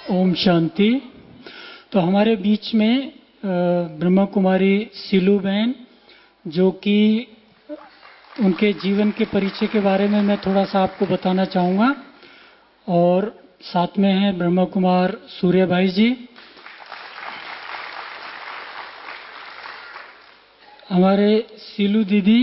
ओम शांति। तो हमारे बीच में ब्रह्मा कुमारी सिलू बहन, जो कि उनके जीवन के परिचय के बारे में मैं थोड़ा सा आपको बताना चाहूँगा। और साथ में हैं ब्रह्मा कुमार सूर्य भाई जी। हमारे सिलू दीदी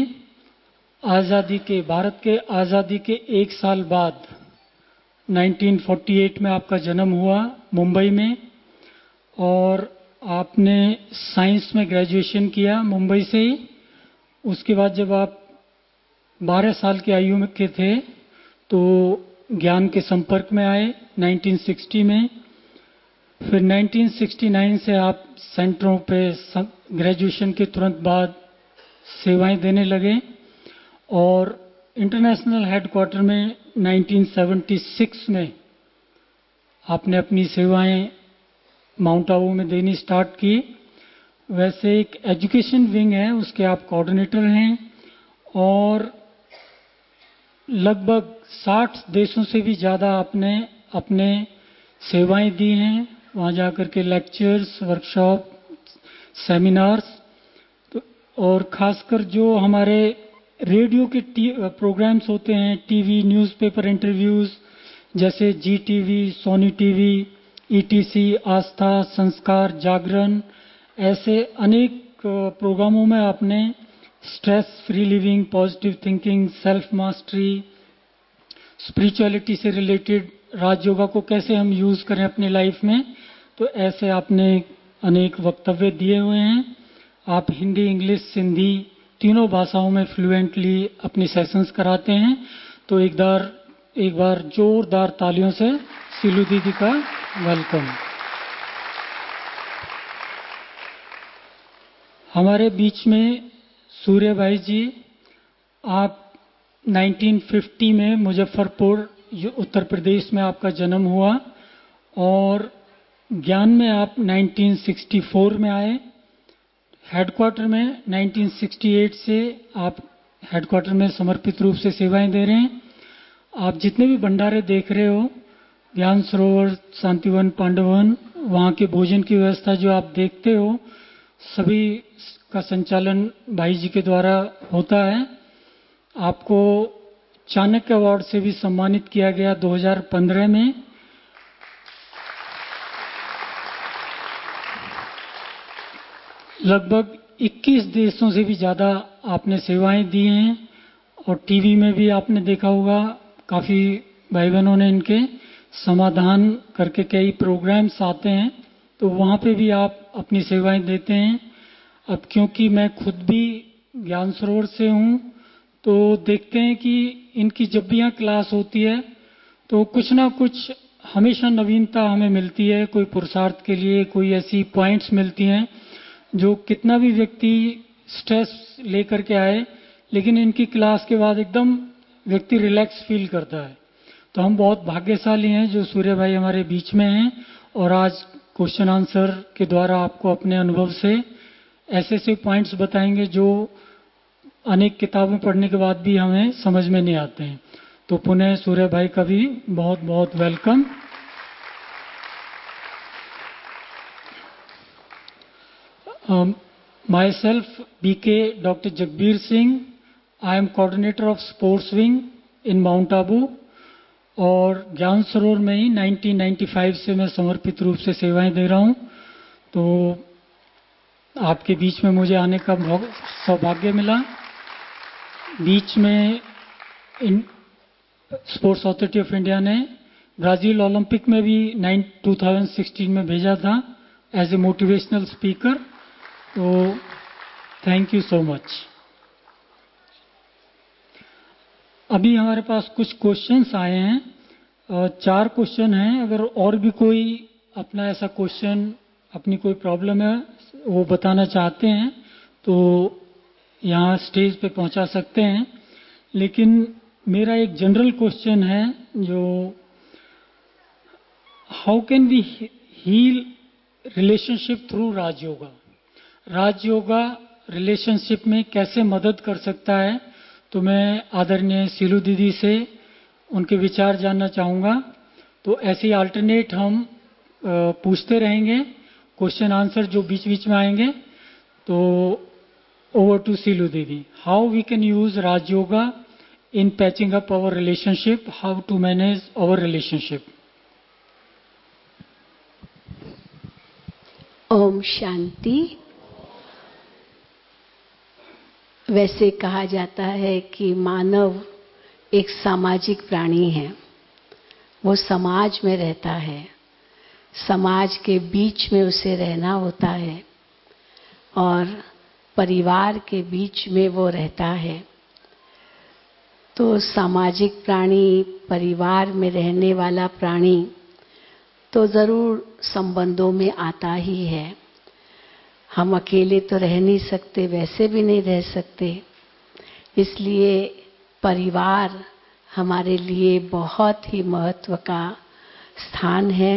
भारत के आज़ादी के 1 साल बाद 1948 में आपका जन्म हुआ मुंबई में, और आपने साइंस में ग्रेजुएशन किया मुंबई से ही। उसके बाद जब आप 12 साल की आयु में के थे तो ज्ञान के संपर्क में आए 1960 में। फिर 1969 से आप सेंटरों पे ग्रेजुएशन के तुरंत बाद सेवाएं देने लगे, और इंटरनेशनल हेडक्वार्टर में 1976 में आपने अपनी सेवाएं माउंट आबू में देनी स्टार्ट की। वैसे एक एजुकेशन विंग है, उसके आप कोऑर्डिनेटर हैं, और लगभग 60 देशों से भी ज़्यादा आपने अपने सेवाएं दी हैं, वहाँ जाकर के लेक्चर्स, वर्कशॉप, सेमिनार्स। तो और ख़ासकर जो हमारे रेडियो के प्रोग्राम्स होते हैं, टीवी न्यूज़पेपर इंटरव्यूज़, जैसे Zee TV, Sony TV, ETC, Aastha, Sanskar, Jagran, ऐसे अनेक प्रोग्रामों में आपने stress free living, positive thinking, self mastery, spirituality से रिलेटेड राजयोगा को कैसे हम यूज़ करें अपनी लाइफ में, तो ऐसे आपने अनेक वक्तव्य दिए हुए हैं। आप हिंदी, इंग्लिश, सिंधी तीनों भाषाओं में फ्लुएंटली अपनी सेशंस कराते हैं। तो एक बार जोरदार तालियों से सिलू दीदी का वेलकम। हमारे बीच में सूर्य भाई जी, आप 1950 में मुजफ्फरपुर उत्तर प्रदेश में आपका जन्म हुआ, और ज्ञान में आप 1964 में आए। हेडक्वार्टर में 1968 से आप हेडक्वार्टर में समर्पित रूप से सेवाएं दे रहे हैं। आप जितने भी भंडारे देख रहे हो, ज्ञान सरोवर, शांतिवन, पांडवन, वहाँ के भोजन की व्यवस्था जो आप देखते हो, सभी का संचालन भाई जी के द्वारा होता है। आपको चाणक्य अवार्ड से भी सम्मानित किया गया 2015 में। लगभग 21 देशों से भी ज़्यादा आपने सेवाएं दी हैं, और टीवी में भी आपने देखा होगा, काफ़ी भाई बहनों ने इनके समाधान करके कई प्रोग्राम्स आते हैं, तो वहाँ पे भी आप अपनी सेवाएं देते हैं। अब क्योंकि मैं खुद भी ज्ञान सरोवर से हूँ, तो देखते हैं कि इनकी जब भी यहाँ क्लास होती है तो कुछ ना कुछ हमेशा नवीनता हमें मिलती है। कोई पुरुषार्थ के लिए कोई ऐसी पॉइंट्स मिलती हैं जो कितना भी व्यक्ति स्ट्रेस लेकर के आए, लेकिन इनकी क्लास के बाद एकदम व्यक्ति रिलैक्स फील करता है। तो हम बहुत भाग्यशाली हैं जो सूर्य भाई हमारे बीच में हैं, और आज क्वेश्चन आंसर के द्वारा आपको अपने अनुभव से ऐसे ऐसे पॉइंट्स बताएंगे जो अनेक किताबें पढ़ने के बाद भी हमें समझ में नहीं आते हैं। तो पुनः सूर्य भाई का भी बहुत बहुत welcome. Myself, BK Dr. Jagbir Singh. I am coordinator of sports wing in Mount Abu, और ज्ञान सरोवर में ही 1995 से मैं समर्पित रूप से सेवाएं दे रहा हूं। तो आपके बीच में मुझे आने का बहुत सौभाग्य मिला। बीच में स्पोर्ट्स अथॉरिटी ऑफ इंडिया ने ब्राज़ील ओलंपिक में भी 2016 में भेजा था एज ए मोटिवेशनल स्पीकर। तो थैंक यू सो मच। अभी हमारे पास कुछ क्वेश्चंस आए हैं, 4 क्वेश्चन हैं। अगर और भी कोई अपना ऐसा क्वेश्चन, अपनी कोई प्रॉब्लम है वो बताना चाहते हैं तो यहाँ स्टेज पे पहुँचा सकते हैं। लेकिन मेरा एक जनरल क्वेश्चन है, जो how can we heal relationship through Rajyoga. Rajyoga relationship में कैसे मदद कर सकता है, तो मैं आदरणीय सिलू दीदी से उनके विचार जानना चाहूँगा। तो ऐसे अल्टरनेट हम पूछते रहेंगे, क्वेश्चन आंसर जो बीच बीच में आएंगे। तो over to Seelu didi, how we can use Rajyoga in patching up our relationship, how to manage our relationship. Om Shanti. वैसे कहा जाता है कि मानव एक सामाजिक प्राणी है, वो समाज में रहता है, समाज के बीच में उसे रहना होता है और परिवार के बीच में वो रहता है। तो सामाजिक प्राणी, परिवार में रहने वाला प्राणी तो जरूर संबंधों में आता ही है। हम अकेले तो रह नहीं सकते, वैसे भी नहीं रह सकते। इसलिए परिवार हमारे लिए बहुत ही महत्व का स्थान है।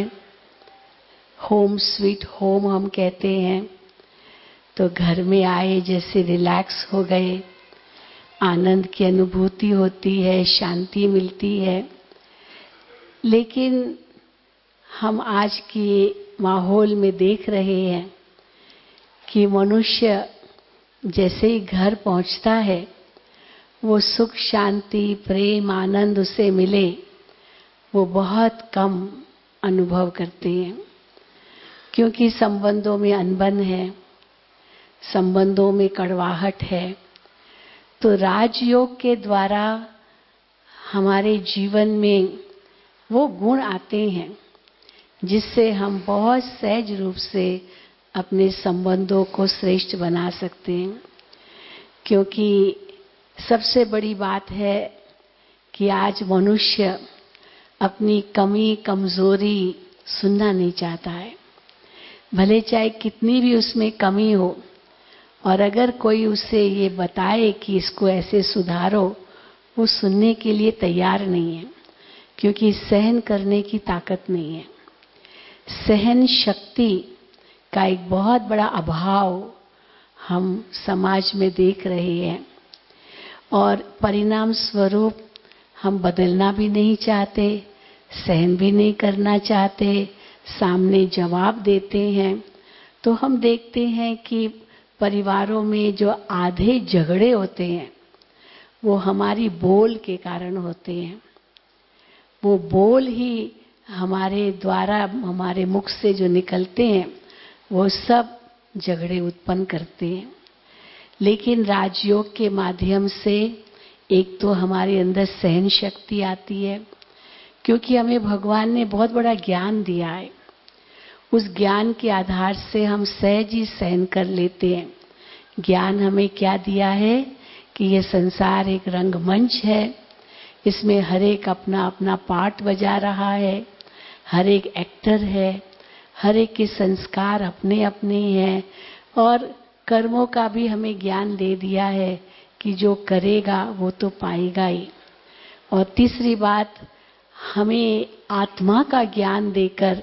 होम स्वीट होम हम कहते हैं। तो घर में आए जैसे रिलैक्स हो गए, आनंद की अनुभूति होती है, शांति मिलती है। लेकिन हम आज के माहौल में देख रहे हैं कि मनुष्य जैसे ही घर पहुंचता है, वो सुख, शांति, प्रेम, आनंद उसे मिले, वो बहुत कम अनुभव करते हैं। क्योंकि संबंधों में अनबन है, संबंधों में कड़वाहट है। तो राजयोग के द्वारा हमारे जीवन में वो गुण आते हैं जिससे हम बहुत सहज रूप से अपने संबंधों को श्रेष्ठ बना सकते हैं। क्योंकि सबसे बड़ी बात है कि आज मनुष्य अपनी कमी, कमजोरी सुनना नहीं चाहता है। भले चाहे कितनी भी उसमें कमी हो, और अगर कोई उसे ये बताए कि इसको ऐसे सुधारो, वो सुनने के लिए तैयार नहीं है। क्योंकि सहन करने की ताकत नहीं है। सहन शक्ति का एक बहुत बड़ा अभाव हम समाज में देख रहे हैं, और परिणाम स्वरूप हम बदलना भी नहीं चाहते, सहन भी नहीं करना चाहते, सामने जवाब देते हैं। तो हम देखते हैं कि परिवारों में जो आधे झगड़े होते हैं वो हमारी बोल के कारण होते हैं। वो बोल ही हमारे द्वारा, हमारे मुख से जो निकलते हैं, वो सब झगड़े उत्पन्न करते हैं। लेकिन राजयोग के माध्यम से एक तो हमारे अंदर सहन शक्ति आती है, क्योंकि हमें भगवान ने बहुत बड़ा ज्ञान दिया है। उस ज्ञान के आधार से हम सहज ही सहन कर लेते हैं। ज्ञान हमें क्या दिया है कि ये संसार एक रंगमंच है, इसमें हर एक अपना अपना पार्ट बजा रहा है, हर एक एक्टर है, हर एक के संस्कार अपने अपने हैं, और कर्मों का भी हमें ज्ञान दे दिया है कि जो करेगा वो तो पाएगा ही। और तीसरी बात, हमें आत्मा का ज्ञान देकर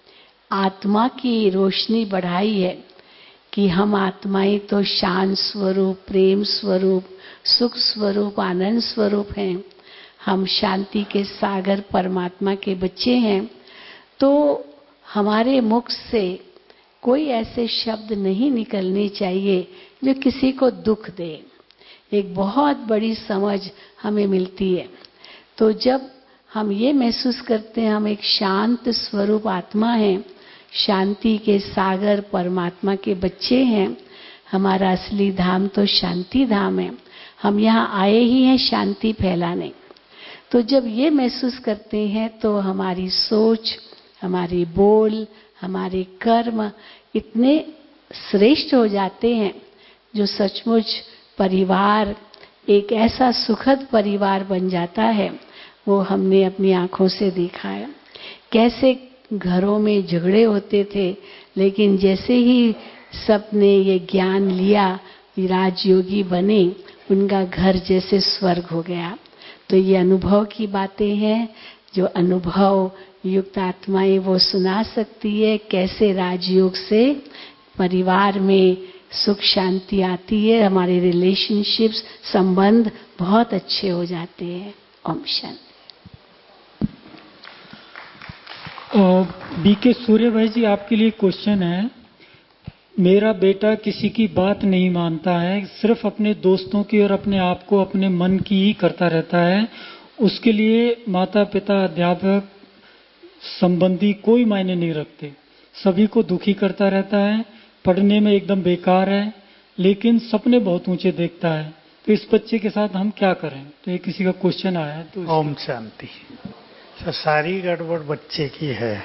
आत्मा की रोशनी बढ़ाई है कि हम आत्माएं तो शांत स्वरूप, प्रेम स्वरूप, सुख स्वरूप, आनंद स्वरूप हैं। हम शांति के सागर परमात्मा के बच्चे हैं। तो हमारे मुख से कोई ऐसे शब्द नहीं निकलने चाहिए जो किसी को दुख दे। एक बहुत बड़ी समझ हमें मिलती है। तो जब हम ये महसूस करते हैं हम एक शांत स्वरूप आत्मा हैं, शांति के सागर परमात्मा के बच्चे हैं, हमारा असली धाम तो शांति धाम है, हम यहाँ आए ही हैं शांति फैलाने। तो जब ये महसूस करते हैं तो हमारी सोच, हमारे बोल, हमारे कर्म इतने श्रेष्ठ हो जाते हैं, जो सचमुच परिवार एक ऐसा सुखद परिवार बन जाता है। वो हमने अपनी आंखों से देखा है। कैसे घरों में झगड़े होते थे, लेकिन जैसे ही सबने ये ज्ञान लिया, राजयोगी बने, उनका घर जैसे स्वर्ग हो गया। तो ये अनुभव की बातें हैं, जो अनुभव युक्त आत्माएं वो सुना सकती है। कैसे राजयोग से परिवार में सुख शांति आती है, हमारे रिलेशनशिप्स, संबंध बहुत अच्छे हो जाते हैं। ओम शांति। बीके सूर्य भाई जी, आपके लिए क्वेश्चन है। मेरा बेटा किसी की बात नहीं मानता है, सिर्फ अपने दोस्तों की और अपने आप को अपने मन की ही करता रहता है। उसके लिए माता पिता अध्यापक संबंधी कोई मायने नहीं रखते, सभी को दुखी करता रहता है, पढ़ने में एकदम बेकार है, लेकिन सपने बहुत ऊंचे देखता है। तो इस बच्चे के साथ हम क्या करें? तो ये किसी का क्वेश्चन आया है। तो ओम शांति। तो सारी गड़बड़ बच्चे की है।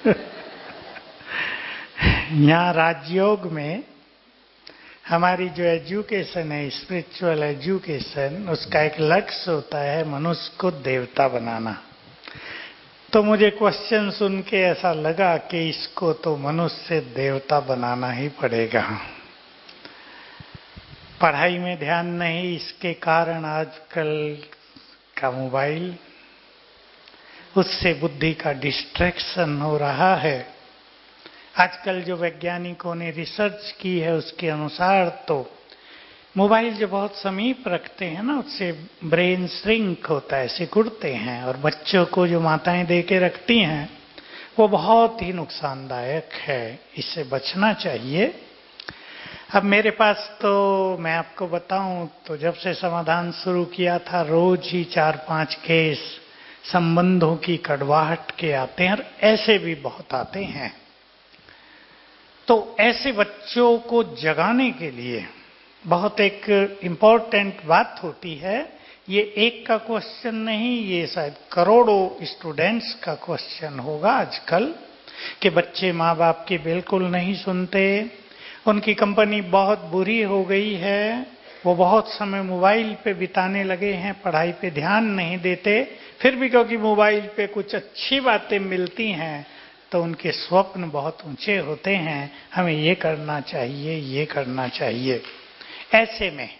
यहाँ राजयोग में हमारी जो एजुकेशन है, स्पिरिचुअल एजुकेशन, उसका एक लक्ष्य होता है मनुष्य को देवता बनाना। तो मुझे क्वेश्चन सुन के ऐसा लगा कि इसको तो मनुष्य से देवता बनाना ही पड़ेगा। पढ़ाई में ध्यान नहीं, इसके कारण आजकल का मोबाइल, उससे बुद्धि का डिस्ट्रैक्शन हो रहा है। आजकल जो वैज्ञानिकों ने रिसर्च की है उसके अनुसार तो मोबाइल जो बहुत समीप रखते हैं ना, उससे ब्रेन श्रिंक होता है, सिकुड़ते हैं। और बच्चों को जो माताएं दे के रखती हैं वो बहुत ही नुकसानदायक है, इससे बचना चाहिए। अब मेरे पास तो मैं आपको बताऊं तो जब से समाधान शुरू किया था, रोज ही 4-5 केस संबंधों की कड़वाहट के आते हैं, और ऐसे भी बहुत आते हैं। तो ऐसे बच्चों को जगाने के लिए बहुत एक इम्पोर्टेंट बात होती है। ये एक का क्वेश्चन नहीं, ये शायद करोड़ों स्टूडेंट्स का क्वेश्चन होगा आजकल, कि बच्चे माँ बाप की बिल्कुल नहीं सुनते, उनकी कंपनी बहुत बुरी हो गई है, वो बहुत समय मोबाइल पे बिताने लगे हैं, पढ़ाई पे ध्यान नहीं देते। फिर भी क्योंकि मोबाइल पे कुछ अच्छी बातें मिलती हैं तो उनके स्वप्न बहुत ऊंचे होते हैं, हमें ये करना चाहिए, ये करना चाहिए। ऐसे में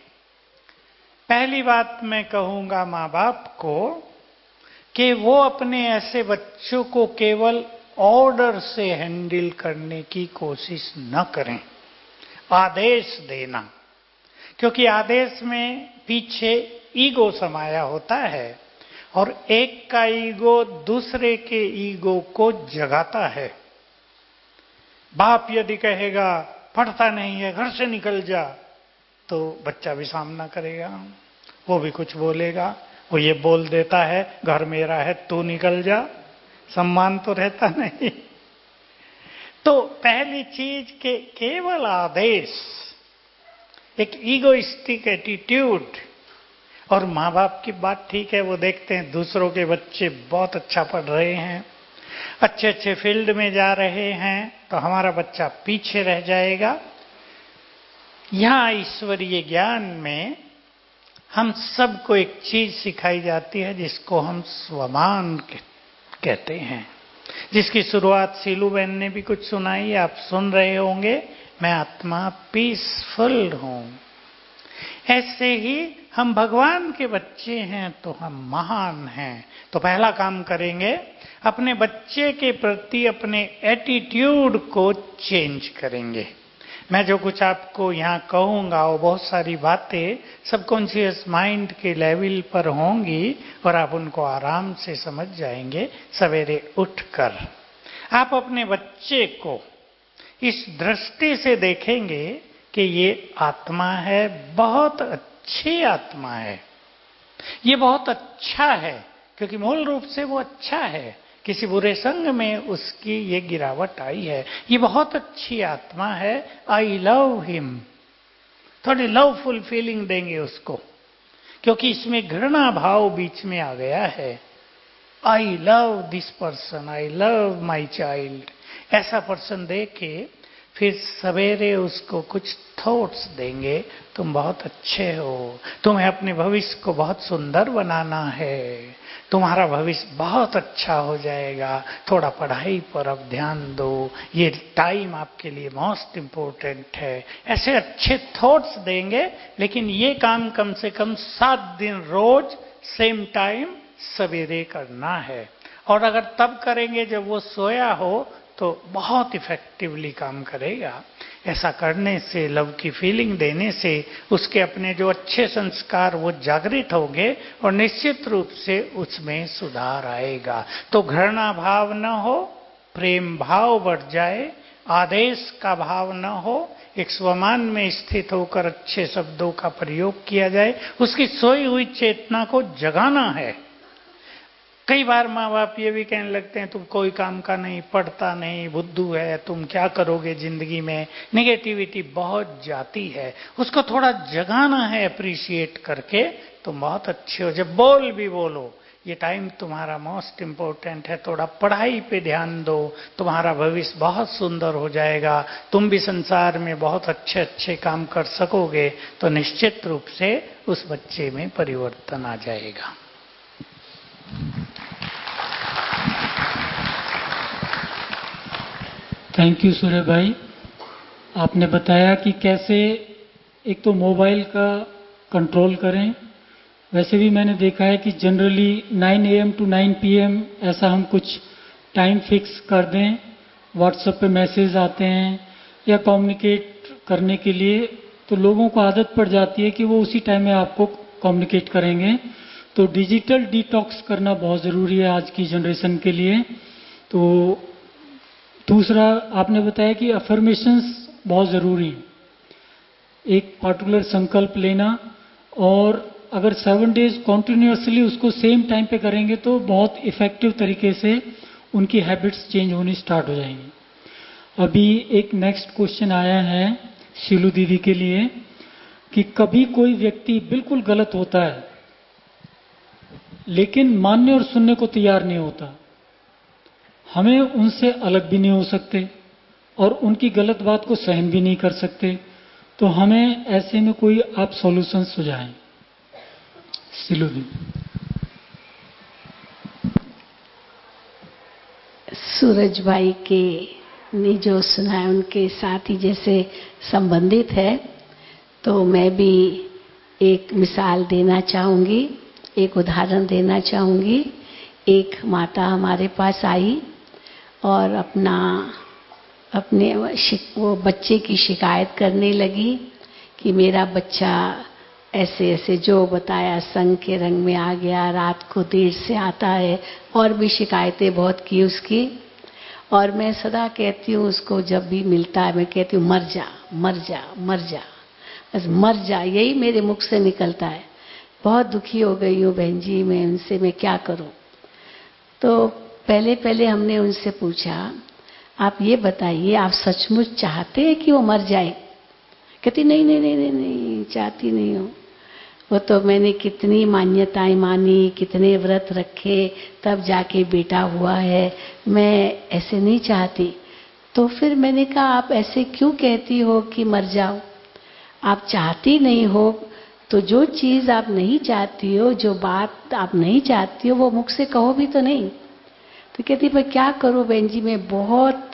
पहली बात मैं कहूंगा माँ बाप को कि वो अपने ऐसे बच्चों को केवल ऑर्डर से हैंडल करने की कोशिश न करें, आदेश देना। क्योंकि आदेश में पीछे ईगो समाया होता है, और एक का ईगो दूसरे के ईगो को जगाता है। बाप यदि कहेगा पढ़ता नहीं है, घर से निकल जा, तो बच्चा भी सामना करेगा, वो भी कुछ बोलेगा। वो ये बोल देता है घर मेरा है, तू निकल जा, सम्मान तो रहता नहीं। तो पहली चीज के केवल आदेश, एक ईगोइस्टिक एटीट्यूड। और माँ बाप की बात ठीक है, वो देखते हैं दूसरों के बच्चे बहुत अच्छा पढ़ रहे हैं, अच्छे अच्छे फील्ड में जा रहे हैं, तो हमारा बच्चा पीछे रह जाएगा। यहाँ ईश्वरीय ज्ञान में हम सबको एक चीज सिखाई जाती है जिसको हम स्वमान कहते हैं, जिसकी शुरुआत सीलू बहन ने भी कुछ सुनाई, आप सुन रहे होंगे। मैं आत्मा पीसफुल हूं। ऐसे ही हम भगवान के बच्चे हैं तो हम महान हैं। तो पहला काम करेंगे, अपने बच्चे के प्रति अपने एटीट्यूड को चेंज करेंगे। मैं जो कुछ आपको यहाँ कहूँगा वो बहुत सारी बातें सबकॉन्शियस माइंड के लेवल पर होंगी और आप उनको आराम से समझ जाएंगे। सवेरे उठकर आप अपने बच्चे को इस दृष्टि से देखेंगे कि ये आत्मा है, बहुत अच्छी आत्मा है, ये बहुत अच्छा है, क्योंकि मूल रूप से वो अच्छा है, किसी बुरे संग में उसकी ये गिरावट आई है। ये बहुत अच्छी आत्मा है, आई लव हिम। थोड़ी लवफुल फीलिंग देंगे उसको, क्योंकि इसमें घृणा भाव बीच में आ गया है। I love this person, I love my child, ऐसा पर्सन दे के फिर सवेरे उसको कुछ थॉट्स देंगे, तुम बहुत अच्छे हो, तुम्हें अपने भविष्य को बहुत सुंदर बनाना है, तुम्हारा भविष्य बहुत अच्छा हो जाएगा, थोड़ा पढ़ाई पर अब ध्यान दो, ये टाइम आपके लिए मोस्ट इम्पोर्टेंट है। ऐसे अच्छे थॉट्स देंगे, लेकिन ये काम कम से कम 7 दिन रोज सेम टाइम सवेरे करना है। और अगर तब करेंगे जब वो सोया हो तो बहुत इफेक्टिवली काम करेगा। ऐसा करने से, लव की फीलिंग देने से उसके अपने जो अच्छे संस्कार वो जागृत होंगे और निश्चित रूप से उसमें सुधार आएगा। तो घृणा भाव न हो, प्रेम भाव बढ़ जाए, आदेश का भाव न हो, एक स्वमान में स्थित होकर अच्छे शब्दों का प्रयोग किया जाए, उसकी सोई हुई चेतना को जगाना है। कई बार माँ बाप ये भी कहने लगते हैं तुम कोई काम का नहीं, पढ़ता नहीं, बुद्धू है, तुम क्या करोगे जिंदगी में, निगेटिविटी बहुत जाती है, उसको थोड़ा जगाना है अप्रिशिएट करके, तुम बहुत अच्छे हो। जब बोल भी बोलो, ये टाइम तुम्हारा मोस्ट इम्पोर्टेंट है, थोड़ा पढ़ाई पे ध्यान दो, तुम्हारा भविष्य बहुत सुंदर हो जाएगा, तुम भी संसार में बहुत अच्छे अच्छे काम कर सकोगे, तो निश्चित रूप से उस बच्चे में परिवर्तन आ जाएगा। थैंक यू सूर्य भाई। आपने बताया कि कैसे एक तो मोबाइल का कंट्रोल करें। वैसे भी मैंने देखा है कि जनरली 9 AM to 9 PM ऐसा हम कुछ टाइम फिक्स कर दें, व्हाट्सएप पे मैसेज आते हैं या कम्युनिकेट करने के लिए, तो लोगों को आदत पड़ जाती है कि वो उसी टाइम में आपको कम्युनिकेट करेंगे। तो डिजिटल डिटॉक्स करना बहुत ज़रूरी है आज की जनरेशन के लिए। तो दूसरा आपने बताया कि अफर्मेशंस बहुत ज़रूरी हैं, एक पार्टिकुलर संकल्प लेना, और अगर 7 डेज कॉन्टिन्यूसली उसको सेम टाइम पे करेंगे तो बहुत इफ़ेक्टिव तरीके से उनकी हैबिट्स चेंज होनी स्टार्ट हो जाएंगी। अभी एक नेक्स्ट क्वेश्चन आया है शीलू दीदी के लिए कि कभी कोई व्यक्ति बिल्कुल गलत होता है लेकिन मानने और सुनने को तैयार नहीं होता, हमें उनसे अलग भी नहीं हो सकते और उनकी गलत बात को सहन भी नहीं कर सकते, तो हमें ऐसे में कोई आप सॉल्यूशन सुझाएं। सिलू दी। सूरज भाई के ने जो सुना है उनके साथ ही जैसे संबंधित है, तो मैं भी एक मिसाल देना चाहूंगी, एक उदाहरण देना चाहूंगी। एक माता हमारे पास आई और अपने वो बच्चे की शिकायत करने लगी कि मेरा बच्चा ऐसे ऐसे जो बताया संग के रंग में आ गया, रात को देर से आता है, और भी शिकायतें बहुत की उसकी। और मैं सदा कहती हूँ उसको, जब भी मिलता है मैं कहती हूँ मर जा मर जा मर जा, बस मर जा, यही मेरे मुख से निकलता है। बहुत दुखी हो गई हूँ बहन जी मैं उनसे, मैं क्या करूँ। तो पहले हमने उनसे पूछा, आप ये बताइए आप सचमुच चाहते हैं कि वो मर जाए? कहती नहीं नहीं नहीं नहीं नहीं, चाहती नहीं हूँ। वो तो मैंने कितनी मान्यताएं मानी, कितने व्रत रखे, तब जाके बेटा हुआ है, मैं ऐसे नहीं चाहती। तो फिर मैंने कहा आप ऐसे क्यों कहती हो कि मर जाओ? आप चाहती नहीं हो तो जो चीज आप नहीं चाहती हो, जो बात आप नहीं चाहती हो, वो मुख से कहो भी तो नहीं। तो कहती मैं क्या करूं बहन जी, मैं बहुत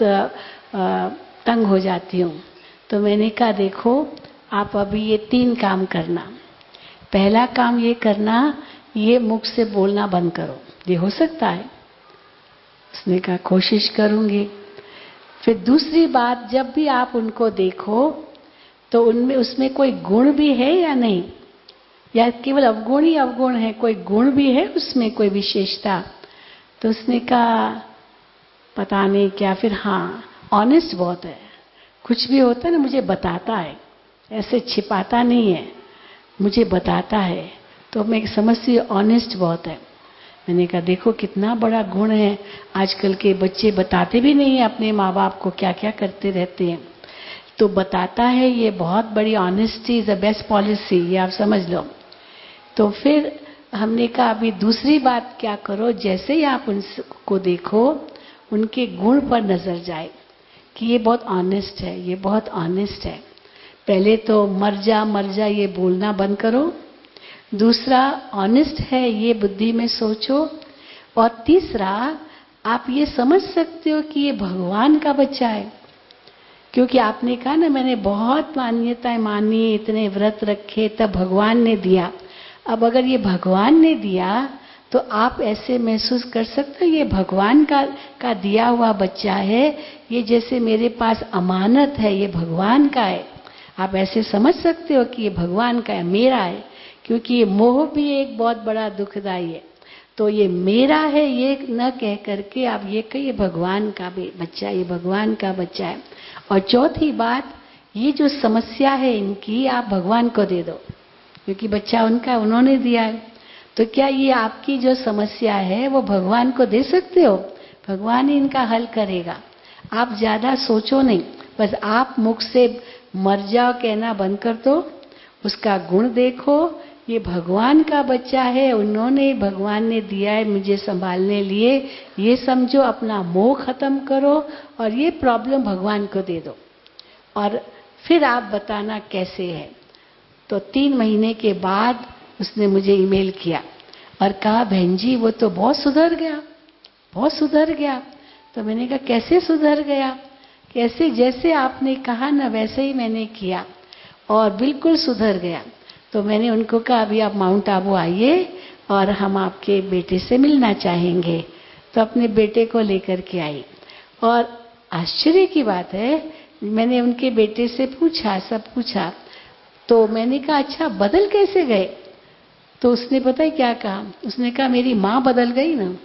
तंग हो जाती हूँ। तो मैंने कहा देखो आप अभी ये 3 काम करना। पहला काम ये करना, ये मुख से बोलना बंद करो। ये हो सकता है? उसने कहा कोशिश करूंगी। फिर दूसरी बात, जब भी आप उनको देखो तो उनमें उसमें कोई गुण भी है या नहीं, या केवल अवगुण ही अवगुण है, कोई गुण भी है उसमें, कोई विशेषता? तो उसने कहा पता नहीं क्या। फिर हाँ, ऑनेस्ट बहुत है, कुछ भी होता है ना मुझे बताता है, ऐसे छिपाता नहीं है, मुझे बताता है। तो मैं समझती हूँ ऑनेस्ट बहुत है। मैंने कहा देखो कितना बड़ा गुण है, आजकल के बच्चे बताते भी नहीं है अपने माँ बाप को क्या क्या करते रहते हैं। तो बताता है, ये बहुत बड़ी honesty is the best policy, ये आप समझ लो। तो फिर हमने कहा अभी दूसरी बात क्या करो, जैसे ही आप उनको देखो उनके गुण पर नजर जाए कि ये बहुत ऑनेस्ट है, ये बहुत ऑनेस्ट है। पहले तो मर जा ये बोलना बंद करो। दूसरा ऑनेस्ट है ये बुद्धि में सोचो। और तीसरा आप ये समझ सकते हो कि ये भगवान का बच्चा है, क्योंकि आपने कहा ना मैंने बहुत मान्यताएं मानी, इतने व्रत रखे, तब भगवान ने दिया। अब अगर ये भगवान ने दिया तो आप ऐसे महसूस कर सकते हो ये भगवान का दिया हुआ बच्चा है, ये जैसे मेरे पास अमानत है, ये भगवान का है। आप ऐसे समझ सकते हो कि ये भगवान का है, मेरा है, क्योंकि ये मोह भी एक बहुत बड़ा दुखदाई है। तो ये मेरा है ये न कह करके आप ये कहिए भगवान का बच्चा, ये भगवान का बच्चा है। और चौथी बात, ये जो समस्या है इनकी आप भगवान को दे दो, क्योंकि बच्चा उनका, उन्होंने दिया है। तो क्या ये आपकी जो समस्या है वो भगवान को दे सकते हो? भगवान ही इनका हल करेगा। आप ज्यादा सोचो नहीं, बस आप मुख से मर जाओ कहना बंद कर दो, उसका गुण देखो। ये भगवान का बच्चा है, उन्होंने, भगवान ने दिया है मुझे संभालने लिए, ये समझो, अपना मोह खत्म करो और ये प्रॉब्लम भगवान को दे दो और फिर आप बताना कैसे है। तो 3 महीने के बाद उसने मुझे ईमेल किया और कहा बहन जी वो तो बहुत सुधर गया, बहुत सुधर गया। तो मैंने कहा कैसे सुधर गया? कैसे? जैसे आपने कहा ना वैसे ही मैंने किया और बिल्कुल सुधर गया। तो मैंने उनको कहा अभी आप माउंट आबू आइए और हम आपके बेटे से मिलना चाहेंगे। तो अपने बेटे को लेकर के आई और आश्चर्य की बात है, मैंने उनके बेटे से पूछा, सब पूछा। तो मैंने कहा अच्छा बदल कैसे गए? तो उसने पता है क्या कहा? उसने कहा मेरी माँ बदल गई ना।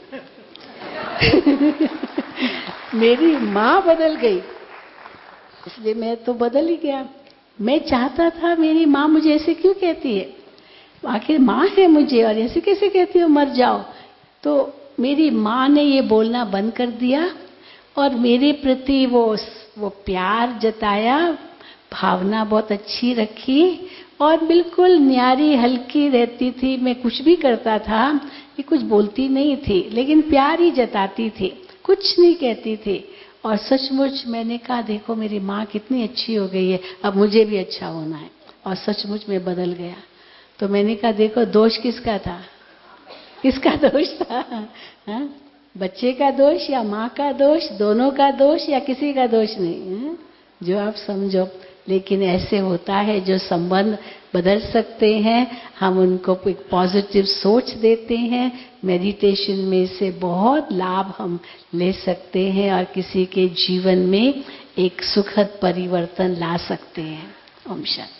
मेरी माँ बदल गई, इसलिए मैं तो बदल ही गया। मैं चाहता था मेरी माँ मुझे ऐसे क्यों कहती है, आखिर माँ है मुझे और ऐसे कैसे कहती हो मर जाओ। तो मेरी माँ ने ये बोलना बंद कर दिया और मेरे प्रति वो प्यार जताया, भावना बहुत अच्छी रखी और बिल्कुल न्यारी हल्की रहती थी। मैं कुछ भी करता था कि कुछ बोलती नहीं थी लेकिन प्यार ही जताती थी, कुछ नहीं कहती थी। और सचमुच मैंने कहा देखो मेरी माँ कितनी अच्छी हो गई है, अब मुझे भी अच्छा होना है। और सचमुच में बदल गया। तो मैंने कहा देखो दोष किसका था? किसका दोष था? हा? बच्चे का दोष या माँ का दोष, दोनों का दोष या किसी का दोष नहीं है? जो आप समझो। लेकिन ऐसे होता है जो संबंध बदल सकते हैं, हम उनको एक पॉजिटिव सोच देते हैं, मेडिटेशन में से बहुत लाभ हम ले सकते हैं और किसी के जीवन में एक सुखद परिवर्तन ला सकते हैं। ओम शांति।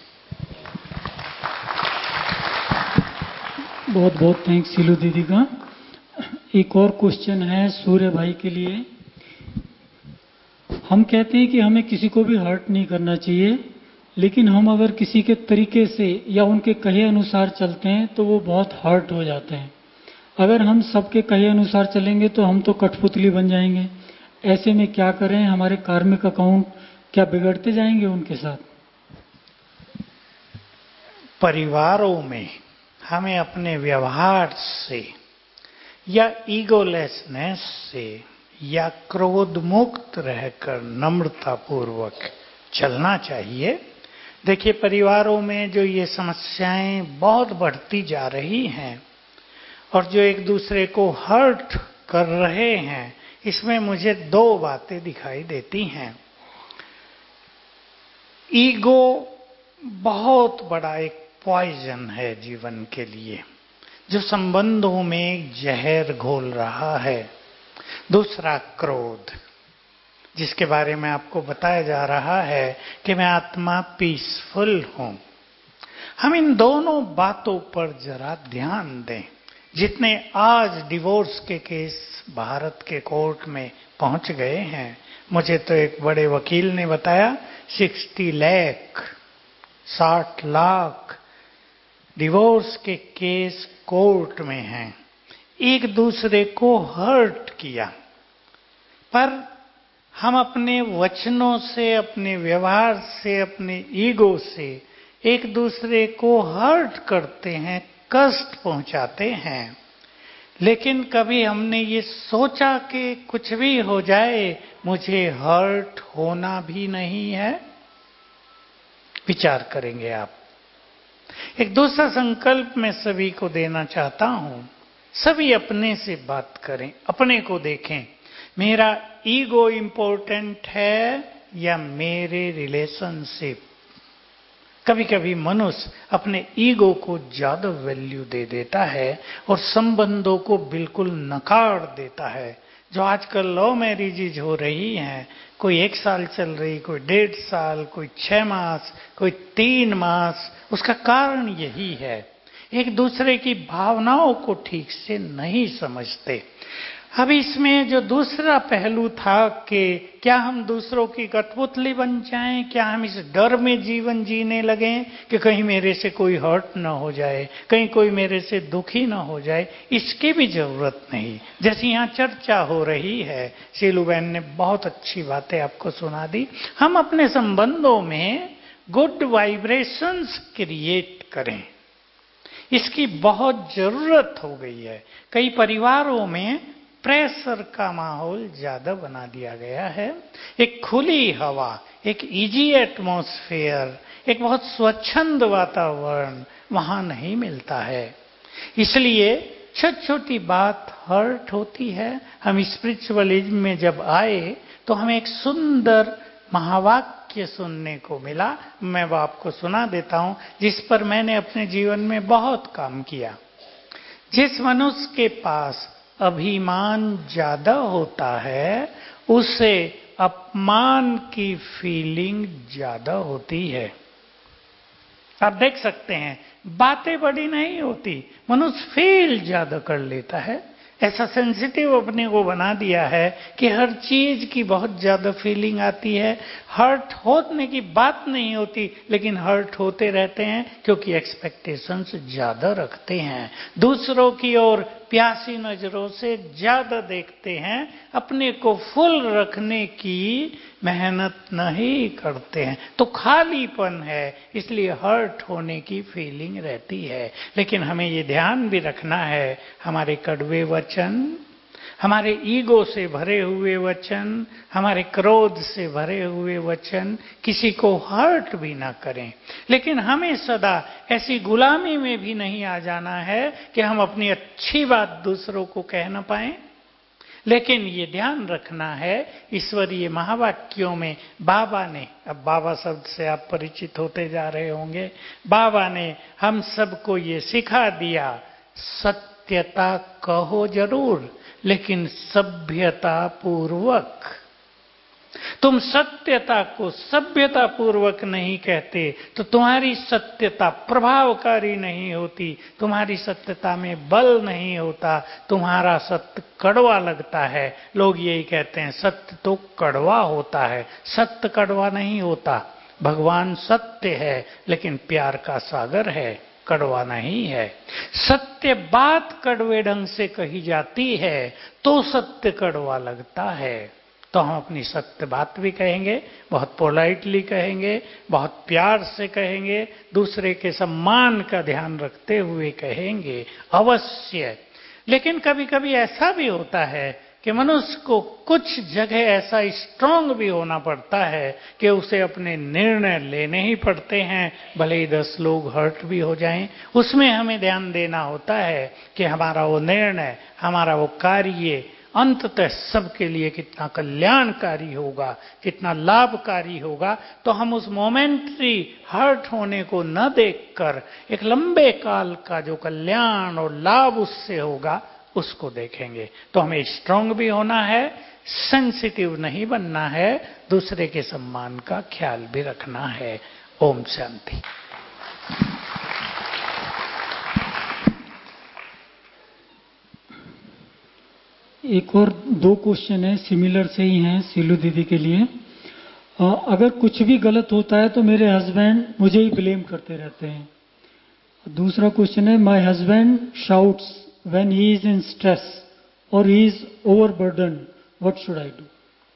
बहुत बहुत थैंक्स शीलू दीदी का। एक और क्वेश्चन है सूर्य भाई के लिए। हम कहते हैं कि हमें किसी को भी हर्ट नहीं करना चाहिए, लेकिन हम अगर किसी के तरीके से या उनके कहे अनुसार चलते हैं तो वो बहुत हर्ट हो जाते हैं। अगर हम सबके कहे अनुसार चलेंगे तो हम तो कठपुतली बन जाएंगे। ऐसे में क्या करें? हमारे कार्मिक अकाउंट क्या बिगड़ते जाएंगे उनके साथ? परिवारों में हमें अपने व्यवहार से या ईगोलेसनेस से या क्रोध मुक्त रहकर नम्रता पूर्वक चलना चाहिए। देखिए परिवारों में जो ये समस्याएं बहुत बढ़ती जा रही हैं और जो एक दूसरे को हर्ट कर रहे हैं, इसमें मुझे 2 बातें दिखाई देती हैं। ईगो बहुत बड़ा एक पॉइजन है जीवन के लिए, जो संबंधों में जहर घोल रहा है। दूसरा क्रोध, जिसके बारे में आपको बताया जा रहा है कि मैं आत्मा पीसफुल हूं। हम इन दोनों बातों पर जरा ध्यान दें। जितने आज डिवोर्स के केस भारत के कोर्ट में पहुंच गए हैं, मुझे तो एक बड़े वकील ने बताया 60 लाख डिवोर्स के केस कोर्ट में हैं। एक दूसरे को हर्ट किया, पर हम अपने वचनों से, अपने व्यवहार से, अपने ईगो से एक दूसरे को हर्ट करते हैं, कष्ट पहुंचाते हैं। लेकिन कभी हमने ये सोचा कि कुछ भी हो जाए मुझे हर्ट होना भी नहीं है? विचार करेंगे आप। एक दूसरा संकल्प मैं सभी को देना चाहता हूं। सभी अपने से बात करें, अपने को देखें। मेरा ईगो इंपॉर्टेंट है या मेरे रिलेशनशिप? कभी कभी मनुष्य अपने ईगो को ज्यादा वैल्यू दे देता है और संबंधों को बिल्कुल नकार देता है। जो आजकल लव मैरिजेज हो रही हैं, कोई 1 साल चल रही, कोई 1.5 साल, कोई 6 मास, कोई 3 मास, उसका कारण यही है एक दूसरे की भावनाओं को ठीक से नहीं समझते। अब इसमें जो दूसरा पहलू था कि क्या हम दूसरों की कठपुतली बन जाएं, क्या हम इस डर में जीवन जीने लगें कि कहीं मेरे से कोई हर्ट ना हो जाए, कहीं कोई मेरे से दुखी ना हो जाए, इसकी भी जरूरत नहीं। जैसे यहाँ चर्चा हो रही है, शीलू बहन ने बहुत अच्छी बातें आपको सुना दी। हम अपने संबंधों में गुड वाइब्रेशंस क्रिएट करें, इसकी बहुत जरूरत हो गई है। कई परिवारों में प्रेशर का माहौल ज्यादा बना दिया गया है। एक खुली हवा, एक इजी एटमॉस्फेयर, एक बहुत स्वच्छंद वातावरण वहां नहीं मिलता है। इसलिए छोटी छोटी बात हर्ट होती है। हम स्पिरिचुअलिज्म में जब आए तो हमें एक सुंदर महावाक्य सुनने को मिला। मैं वो आपको सुना देता हूं, जिस पर मैंने अपने जीवन में बहुत काम किया। जिस मनुष्य के पास अभिमान ज्यादा होता है, उसे अपमान की फीलिंग ज्यादा होती है। आप देख सकते हैं, बातें बड़ी नहीं होती, मनुष्य फील ज्यादा कर लेता है। ऐसा सेंसिटिव अपने को बना दिया है कि हर चीज की बहुत ज्यादा फीलिंग आती है। हर्ट होने की बात नहीं होती, लेकिन हर्ट होते रहते हैं क्योंकि एक्सपेक्टेशंस ज्यादा रखते हैं, दूसरों की ओर प्यासी नजरों से ज्यादा देखते हैं, अपने को फुल रखने की मेहनत नहीं करते हैं, तो खालीपन है, इसलिए हर्ट होने की फीलिंग रहती है। लेकिन हमें ये ध्यान भी रखना है, हमारे कड़वे वचन, हमारे ईगो से भरे हुए वचन, हमारे क्रोध से भरे हुए वचन किसी को हर्ट भी ना करें। लेकिन हमें सदा ऐसी गुलामी में भी नहीं आ जाना है कि हम अपनी अच्छी बात दूसरों को कह ना पाएं। लेकिन ये ध्यान रखना है, ईश्वरीय महावाक्यों में बाबा ने, अब बाबा शब्द से आप परिचित होते जा रहे होंगे, बाबा ने हम सबको ये सिखा दिया, सत्यता कहो जरूर, लेकिन सभ्यता पूर्वक। तुम सत्यता को सभ्यता पूर्वक नहीं कहते तो तुम्हारी सत्यता प्रभावकारी नहीं होती, तुम्हारी सत्यता में बल नहीं होता, तुम्हारा सत्य कड़वा लगता है। लोग यही कहते हैं, सत्य तो कड़वा होता है। सत्य कड़वा नहीं होता, भगवान सत्य है, लेकिन प्यार का सागर है, कड़वा नहीं है। सत्य बात कड़वे ढंग से कही जाती है तो सत्य कड़वा लगता है। तो हम अपनी सत्य बात भी कहेंगे, बहुत पोलाइटली कहेंगे, बहुत प्यार से कहेंगे, दूसरे के सम्मान का ध्यान रखते हुए कहेंगे, अवश्य। लेकिन कभी कभी ऐसा भी होता है कि मनुष्य को कुछ जगह ऐसा स्ट्रांग भी होना पड़ता है कि उसे अपने निर्णय लेने ही पड़ते हैं, भले ही 10 लोग हर्ट भी हो जाएं। उसमें हमें ध्यान देना होता है कि हमारा वो निर्णय, हमारा वो कार्य अंततः सबके लिए कितना कल्याणकारी होगा, कितना लाभकारी होगा। तो हम उस मोमेंटरी हर्ट होने को न देखकर एक लंबे काल का जो कल्याण और लाभ उससे होगा उसको देखेंगे। तो हमें स्ट्रांग भी होना है, सेंसिटिव नहीं बनना है, दूसरे के सम्मान का ख्याल भी रखना है। ओम शांति। एक और 2 क्वेश्चन है, सिमिलर से ही हैं सीलू दीदी के लिए। अगर कुछ भी गलत होता है तो मेरे हस्बैंड मुझे ही ब्लेम करते रहते हैं। दूसरा क्वेश्चन है, my husband shouts when he is in stress और he is overburden, what should I do?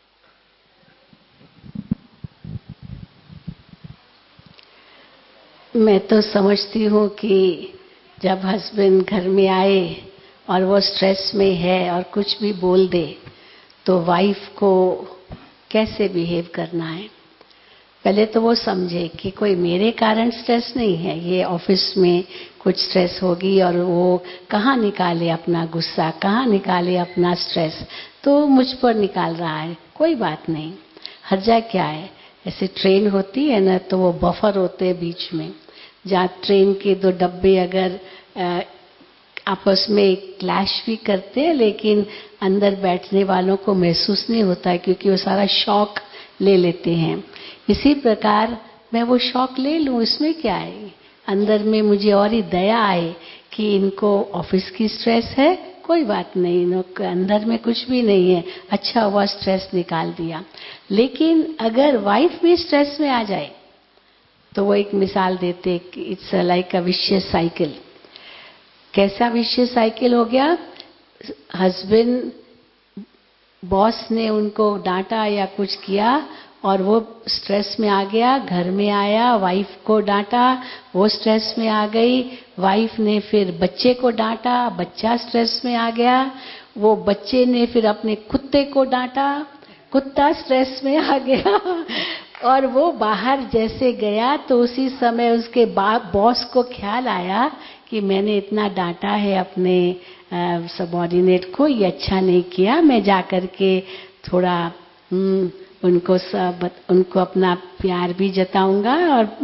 मैं तो समझती हूँ कि जब हस्बैंड घर में आए और वो स्ट्रेस में है और कुछ भी बोल दे तो वाइफ को कैसे बिहेव करना है। पहले तो वो समझे कि कोई मेरे कारण स्ट्रेस नहीं है, ये ऑफिस में कुछ स्ट्रेस होगी और वो कहाँ निकाले अपना गुस्सा, कहाँ निकाले अपना स्ट्रेस, तो मुझ पर निकाल रहा है, कोई बात नहीं, हर्जा क्या है। ऐसे ट्रेन होती है ना, तो वो बफर होते हैं बीच में, जहाँ ट्रेन के 2 डब्बे अगर आपस में क्लैश भी करते हैं लेकिन अंदर बैठने वालों को महसूस नहीं होता है, क्योंकि वो सारा शॉक ले लेते हैं। इसी प्रकार मैं वो शॉक ले लूं, इसमें क्या है, अंदर में मुझे और ही दया आए कि इनको ऑफिस की स्ट्रेस है, कोई बात नहीं, इनके अंदर में कुछ भी नहीं है, अच्छा हुआ स्ट्रेस निकाल दिया। लेकिन अगर वाइफ भी स्ट्रेस में आ जाए तो वो एक मिसाल देते कि it's like a vicious cycle. कैसा विशियस साइकिल हो गया? हस्बैंड, बॉस ने उनको डांटा या कुछ किया और वो स्ट्रेस में आ गया, घर में आया, वाइफ को डांटा, वो स्ट्रेस में आ गई, वाइफ ने फिर बच्चे को डांटा, बच्चा स्ट्रेस में आ गया, वो बच्चे ने फिर अपने कुत्ते को डांटा, कुत्ता स्ट्रेस में आ गया और वो बाहर जैसे गया तो उसी समय उसके बॉस को ख्याल आया कि मैंने इतना डांटा है अपने सबऑर्डिनेट को, ये अच्छा नहीं किया, मैं जाकर के थोड़ा उनको अपना प्यार भी जताऊंगा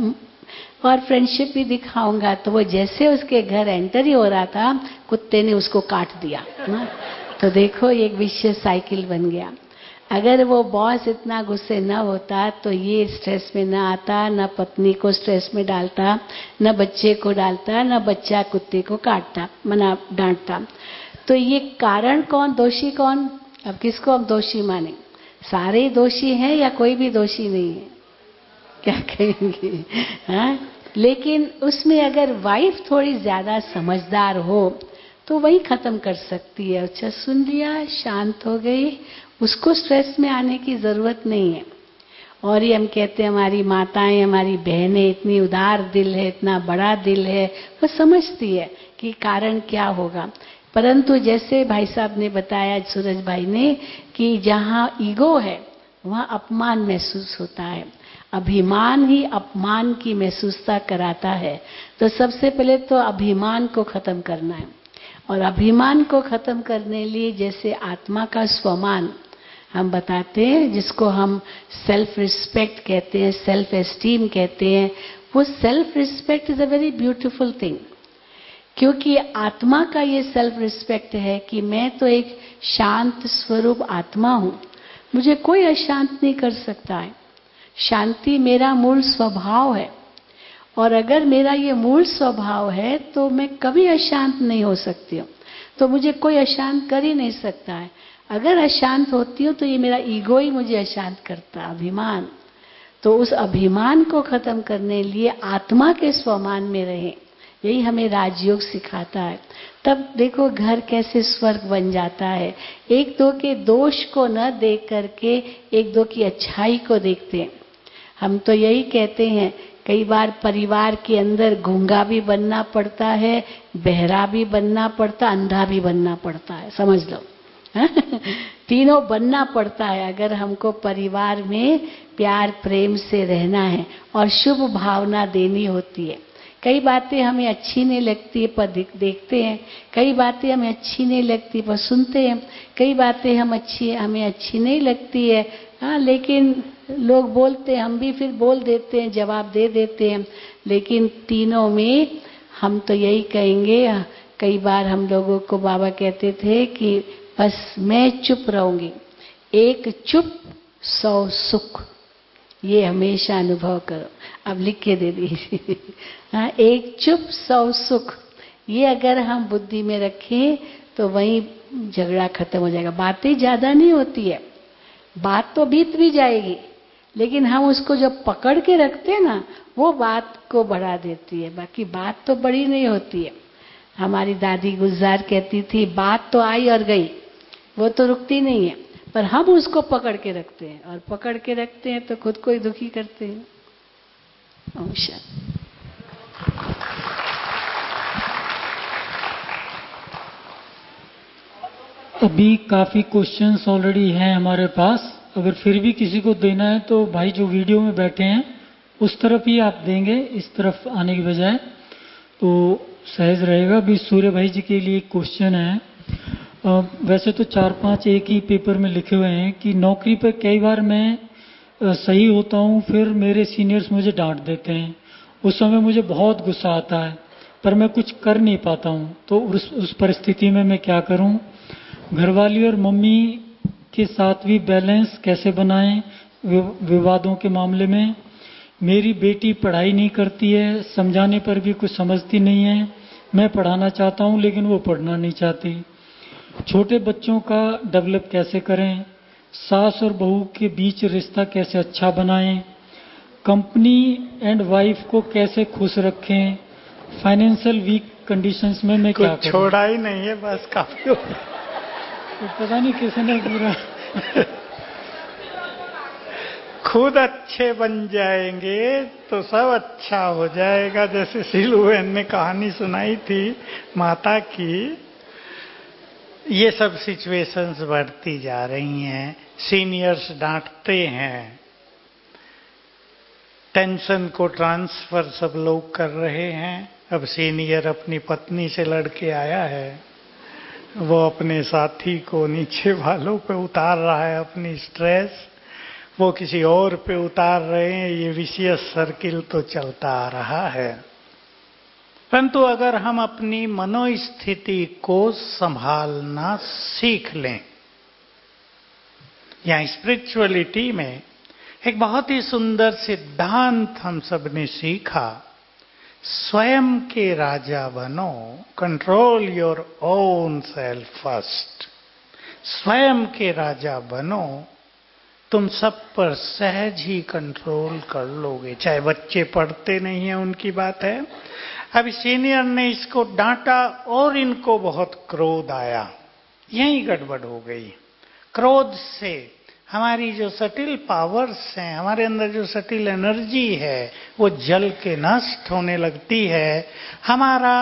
और फ्रेंडशिप भी दिखाऊंगा। तो वो जैसे उसके घर एंटर ही हो रहा था, कुत्ते ने उसको काट दिया ना। तो देखो ये एक विशियस साइकिल बन गया। अगर वो बॉस इतना गुस्से न होता तो ये स्ट्रेस में न आता, न पत्नी को स्ट्रेस में डालता, न बच्चे को डालता, न बच्चा कुत्ते को काटता, मना डांटता। तो ये कारण कौन, दोषी कौन? अब किसको हम दोषी माने? सारे दोषी हैं या कोई भी दोषी नहीं है? क्या कहेंगे? हाँ, लेकिन उसमें अगर वाइफ थोड़ी ज्यादा समझदार हो तो वही खत्म कर सकती है। अच्छा सुन लिया, शांत हो गई, उसको स्ट्रेस में आने की जरूरत नहीं है। और ये हम कहते हैं हमारी माताएं, हमारी बहनें इतनी उदार दिल है, इतना बड़ा दिल है, वो समझती है कि कारण क्या होगा। परंतु जैसे भाई साहब ने बताया, सूरज भाई ने, कि जहाँ ईगो है वहाँ अपमान महसूस होता है, अभिमान ही अपमान की महसूसता कराता है। तो सबसे पहले तो अभिमान को खत्म करना है, और अभिमान को खत्म करने लिए जैसे आत्मा का स्वमान हम बताते हैं, जिसको हम सेल्फ रिस्पेक्ट कहते हैं, सेल्फ एस्टीम कहते हैं, वो self respect is a very beautiful thing. क्योंकि आत्मा का ये सेल्फ रिस्पेक्ट है कि मैं तो एक शांत स्वरूप आत्मा हूं, मुझे कोई अशांत नहीं कर सकता है। शांति मेरा मूल स्वभाव है, और अगर मेरा ये मूल स्वभाव है तो मैं कभी अशांत नहीं हो सकती हूँ, तो मुझे कोई अशांत कर ही नहीं सकता है। अगर अशांत होती हूँ तो ये मेरा ईगो ही मुझे अशांत करता, अभिमान। तो उस अभिमान को खत्म करने लिए आत्मा के स्वमान में रहें, यही हमें राजयोग सिखाता है। तब देखो घर कैसे स्वर्ग बन जाता है। एक दो के दोष को न देख करके एक दो की अच्छाई को देखते हैं। हम तो यही कहते हैं, कई बार परिवार के अंदर गूंगा भी बनना पड़ता है, बहरा भी बनना पड़ता, अंधा भी बनना पड़ता है, समझ लो। तीनों बनना पड़ता है अगर हमको परिवार में प्यार प्रेम से रहना है और शुभ भावना देनी होती है। कई बातें हमें अच्छी नहीं लगती पर देखते हैं, कई बातें हमें अच्छी नहीं लगती पर सुनते हैं, कई बातें हमें अच्छी नहीं लगती है, हाँ, लेकिन लोग बोलते हैं, हम भी फिर बोल देते हैं, जवाब दे देते हैं। लेकिन तीनों में हम तो यही कहेंगे, कई बार हम लोगों को बाबा कहते थे कि बस मैं चुप रहूंगी, एक चुप 100 सुख, ये हमेशा अनुभव करो। अब लिख के दे दीजिए। हाँ, एक चुप 100 सुख, ये अगर हम बुद्धि में रखें तो वही झगड़ा खत्म हो जाएगा। बातें ज्यादा नहीं होती है, बात तो बीत भी जाएगी, लेकिन हम उसको जब पकड़ के रखते हैं ना, वो बात को बढ़ा देती है, बाकी बात तो बड़ी नहीं होती है। हमारी दादी गुलजार कहती थी, बात तो आई और गई, वो तो रुकती नहीं है, पर हम उसको पकड़ के रखते हैं, और पकड़ के रखते हैं तो खुद को ही दुखी करते हैं। ओम शांति। अभी काफी क्वेश्चंस ऑलरेडी हैं हमारे पास, अगर फिर भी किसी को देना है तो भाई जो वीडियो में बैठे हैं उस तरफ ही आप देंगे, इस तरफ आने की बजाय, तो सहज रहेगा। अभी सूर्य भाई जी के लिए एक क्वेश्चन है। वैसे तो 4-5 एक ही पेपर में लिखे हुए हैं कि नौकरी पर कई बार मैं सही होता हूँ, फिर मेरे सीनियर्स मुझे डांट देते हैं, उस समय मुझे बहुत गुस्सा आता है, पर मैं कुछ कर नहीं पाता हूँ, तो उस परिस्थिति में मैं क्या करूँ? घरवाली और मम्मी के साथ भी बैलेंस कैसे बनाएं विवादों के मामले में? मेरी बेटी पढ़ाई नहीं करती है, समझाने पर भी कुछ समझती नहीं है। मैं पढ़ाना चाहता हूँ लेकिन वो पढ़ना नहीं चाहती। छोटे बच्चों का डेवलप कैसे करें? सास और बहू के बीच रिश्ता कैसे अच्छा बनाएं? कंपनी एंड वाइफ को कैसे खुश रखें? फाइनेंशियल वीक कंडीशंस में मैं क्या कुछ करूं? छोड़ा ही नहीं है, बस काफी हो गया। तो पता नहीं किसने पूरा खुद अच्छे बन जाएंगे तो सब अच्छा हो जाएगा। जैसे शीलू बहन ने कहानी सुनाई थी माता की, ये सब सिचुएशंस बढ़ती जा रही हैं। सीनियर्स डांटते हैं, टेंशन को ट्रांसफर सब लोग कर रहे हैं। अब सीनियर अपनी पत्नी से लड़के आया है, वो अपने साथी को नीचे वालों पे उतार रहा है अपनी स्ट्रेस, वो किसी और पे उतार रहे हैं। ये विशियस सर्किल तो चलता आ रहा है। परंतु अगर हम अपनी मनोस्थिति को संभालना सीख लें, या स्पिरिचुअलिटी में एक बहुत ही सुंदर सिद्धांत हम सब ने सीखा, स्वयं के राजा बनो, control your own self first. स्वयं के राजा बनो, तुम सब पर सहज ही कंट्रोल कर लोगे। चाहे बच्चे पढ़ते नहीं है उनकी बात है। अब सीनियर ने इसको डांटा और इनको बहुत क्रोध आया, यही गड़बड़ हो गई। क्रोध से हमारी जो सटिल पावर्स हैं, हमारे अंदर जो सटिल एनर्जी है, वो जल के नष्ट होने लगती है, हमारा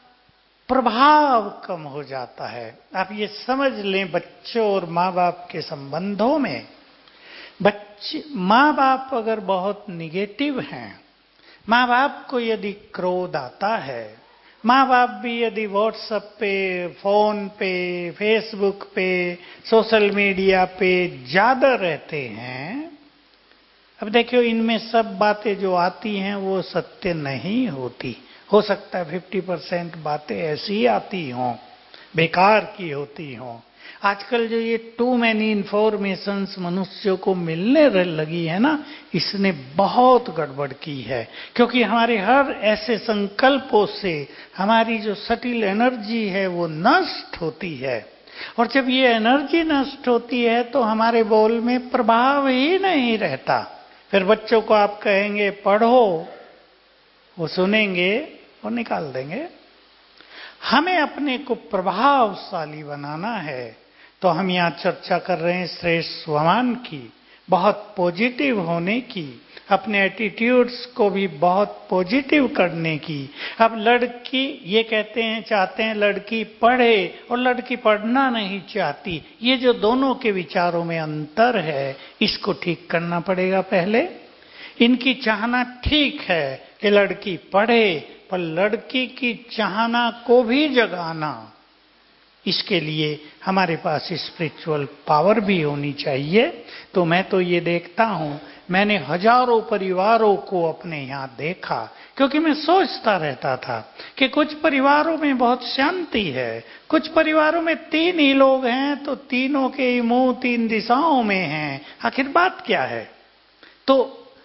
प्रभाव कम हो जाता है। आप ये समझ लें, बच्चों और माँ बाप के संबंधों में, बच्चे माँ बाप अगर बहुत निगेटिव हैं, माँ बाप को यदि क्रोध आता है, माँ बाप भी यदि व्हाट्सएप पे, फोन पे, फेसबुक पे, सोशल मीडिया पे ज्यादा रहते हैं, अब देखियो इनमें सब बातें जो आती हैं वो सत्य नहीं होती। हो सकता है 50% बातें ऐसी आती हों, बेकार की होती हों। आजकल जो ये टू मैनी इंफॉर्मेशंस मनुष्यों को मिलने लगी है ना, इसने बहुत गड़बड़ की है। क्योंकि हमारे हर ऐसे संकल्पों से हमारी जो सटिल एनर्जी है वो नष्ट होती है, और जब ये एनर्जी नष्ट होती है तो हमारे बोल में प्रभाव ही नहीं रहता। फिर बच्चों को आप कहेंगे पढ़ो, वो सुनेंगे और निकाल देंगे। हमें अपने को प्रभावशाली बनाना है, तो हम यहाँ चर्चा कर रहे हैं श्रेष्ठ स्वमान की, बहुत पॉजिटिव होने की, अपने एटीट्यूड्स को भी बहुत पॉजिटिव करने की। अब लड़की ये कहते हैं, चाहते हैं लड़की पढ़े और लड़की पढ़ना नहीं चाहती। ये जो दोनों के विचारों में अंतर है, इसको ठीक करना पड़ेगा पहले। इनकी चाहना ठीक है कि लड़की पढ़े, पर लड़की की चाहना को भी जगाना, इसके लिए हमारे पास स्पिरिचुअल पावर भी होनी चाहिए। तो मैं तो ये देखता हूं, मैंने हजारों परिवारों को अपने यहाँ देखा, क्योंकि मैं सोचता रहता था कि कुछ परिवारों में बहुत शांति है, कुछ परिवारों में 3 ही लोग हैं तो तीनों के ही मुंह 3 दिशाओं में हैं, आखिर बात क्या है। तो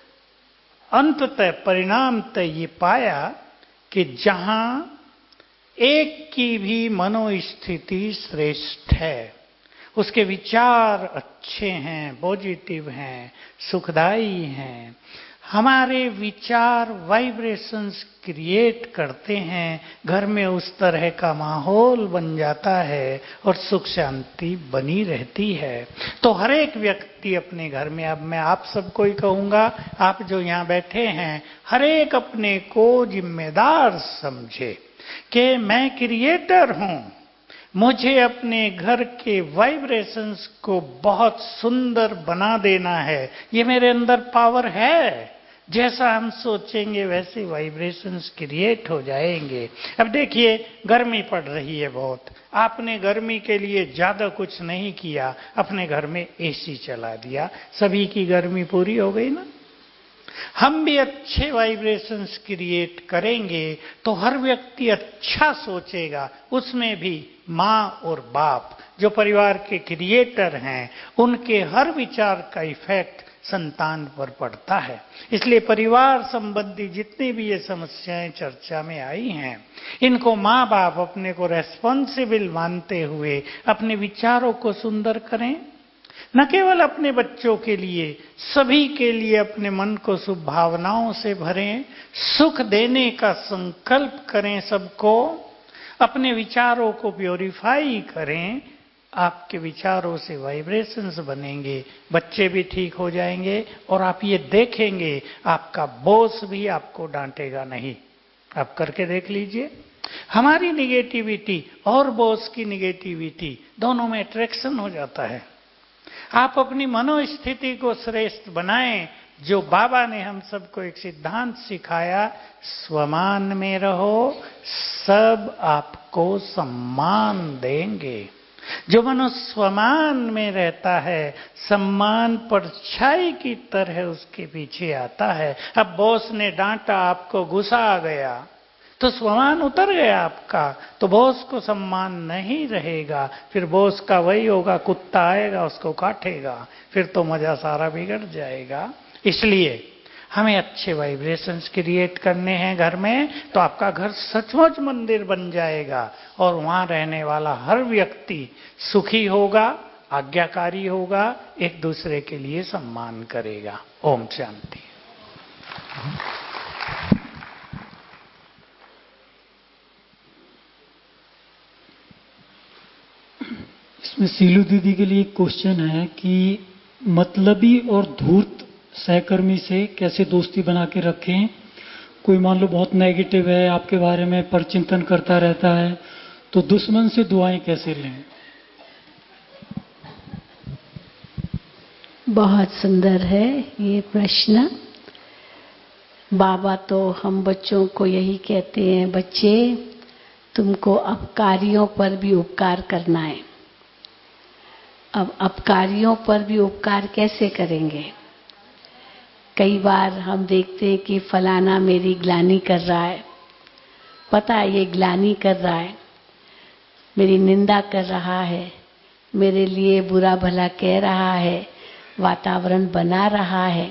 अंततः परिणामतः ये पाया कि जहां एक की भी मनोस्थिति श्रेष्ठ है, उसके विचार अच्छे हैं, पॉजिटिव हैं, सुखदायी हैं, हमारे विचार वाइब्रेशंस क्रिएट करते हैं, घर में उस तरह का माहौल बन जाता है और सुख शांति बनी रहती है। तो हर एक व्यक्ति अपने घर में, अब मैं आप सबको ही कहूंगा, आप जो यहाँ बैठे हैं, हर एक अपने को जिम्मेदार समझे कि मैं क्रिएटर हूं, मुझे अपने घर के वाइब्रेशंस को बहुत सुंदर बना देना है। ये मेरे अंदर पावर है, जैसा हम सोचेंगे वैसे वाइब्रेशंस क्रिएट हो जाएंगे। अब देखिए गर्मी पड़ रही है बहुत, आपने गर्मी के लिए ज्यादा कुछ नहीं किया, अपने घर में एसी चला दिया, सभी की गर्मी पूरी हो गई ना। हम भी अच्छे वाइब्रेशंस क्रिएट करेंगे तो हर व्यक्ति अच्छा सोचेगा, उसमें भी माँ और बाप जो परिवार के क्रिएटर हैं, उनके हर विचार का इफेक्ट संतान पर पड़ता है। इसलिए परिवार संबंधी जितनी भी ये समस्याएं चर्चा में आई हैं, इनको माँ बाप अपने को रेस्पॉन्सिबल मानते हुए अपने विचारों को सुंदर करें। न केवल अपने बच्चों के लिए, सभी के लिए अपने मन को शुभ भावनाओं से भरें, सुख देने का संकल्प करें सबको, अपने विचारों को प्योरीफाई करें। आपके विचारों से वाइब्रेशंस बनेंगे, बच्चे भी ठीक हो जाएंगे और आप ये देखेंगे आपका बॉस भी आपको डांटेगा नहीं। आप करके देख लीजिए। हमारी निगेटिविटी और बॉस की निगेटिविटी दोनों में अट्रैक्शन हो जाता है। आप अपनी मनोस्थिति को श्रेष्ठ बनाएं। जो बाबा ने हम सबको एक सिद्धांत सिखाया, स्वमान में रहो, सब आपको सम्मान देंगे। जो मनुष्य स्वमान में रहता है, सम्मान परछाई की तरह उसके पीछे आता है। अब बॉस ने डांटा, आपको गुस्सा आ गया, तो स्वमान उतर गया आपका, तो बॉस को सम्मान नहीं रहेगा। फिर बॉस का वही होगा, कुत्ता आएगा उसको काटेगा, फिर तो मजा सारा बिगड़ जाएगा। इसलिए हमें अच्छे वाइब्रेशंस क्रिएट करने हैं घर में, तो आपका घर सचमुच मंदिर बन जाएगा और वहां रहने वाला हर व्यक्ति सुखी होगा, आज्ञाकारी होगा, एक दूसरे के लिए सम्मान करेगा। ओम शांति। इसमें सीलू दीदी के लिए एक क्वेश्चन है कि मतलबी और धूर्त सहकर्मी से कैसे दोस्ती बना के रखें। कोई मान लो बहुत नेगेटिव है, आपके बारे में परचिंतन करता रहता है, तो दुश्मन से दुआएं कैसे लें? बहुत सुंदर है ये प्रश्न। बाबा तो हम बच्चों को यही कहते हैं, बच्चे तुमको अपकारियों पर भी उपकार करना है। अब अपकारियों पर भी उपकार कैसे करेंगे? कई बार हम देखते हैं कि फलाना मेरी ग्लानि कर रहा है, पता है ये ग्लानि कर रहा है, मेरी निंदा कर रहा है, मेरे लिए बुरा भला कह रहा है, वातावरण बना रहा है।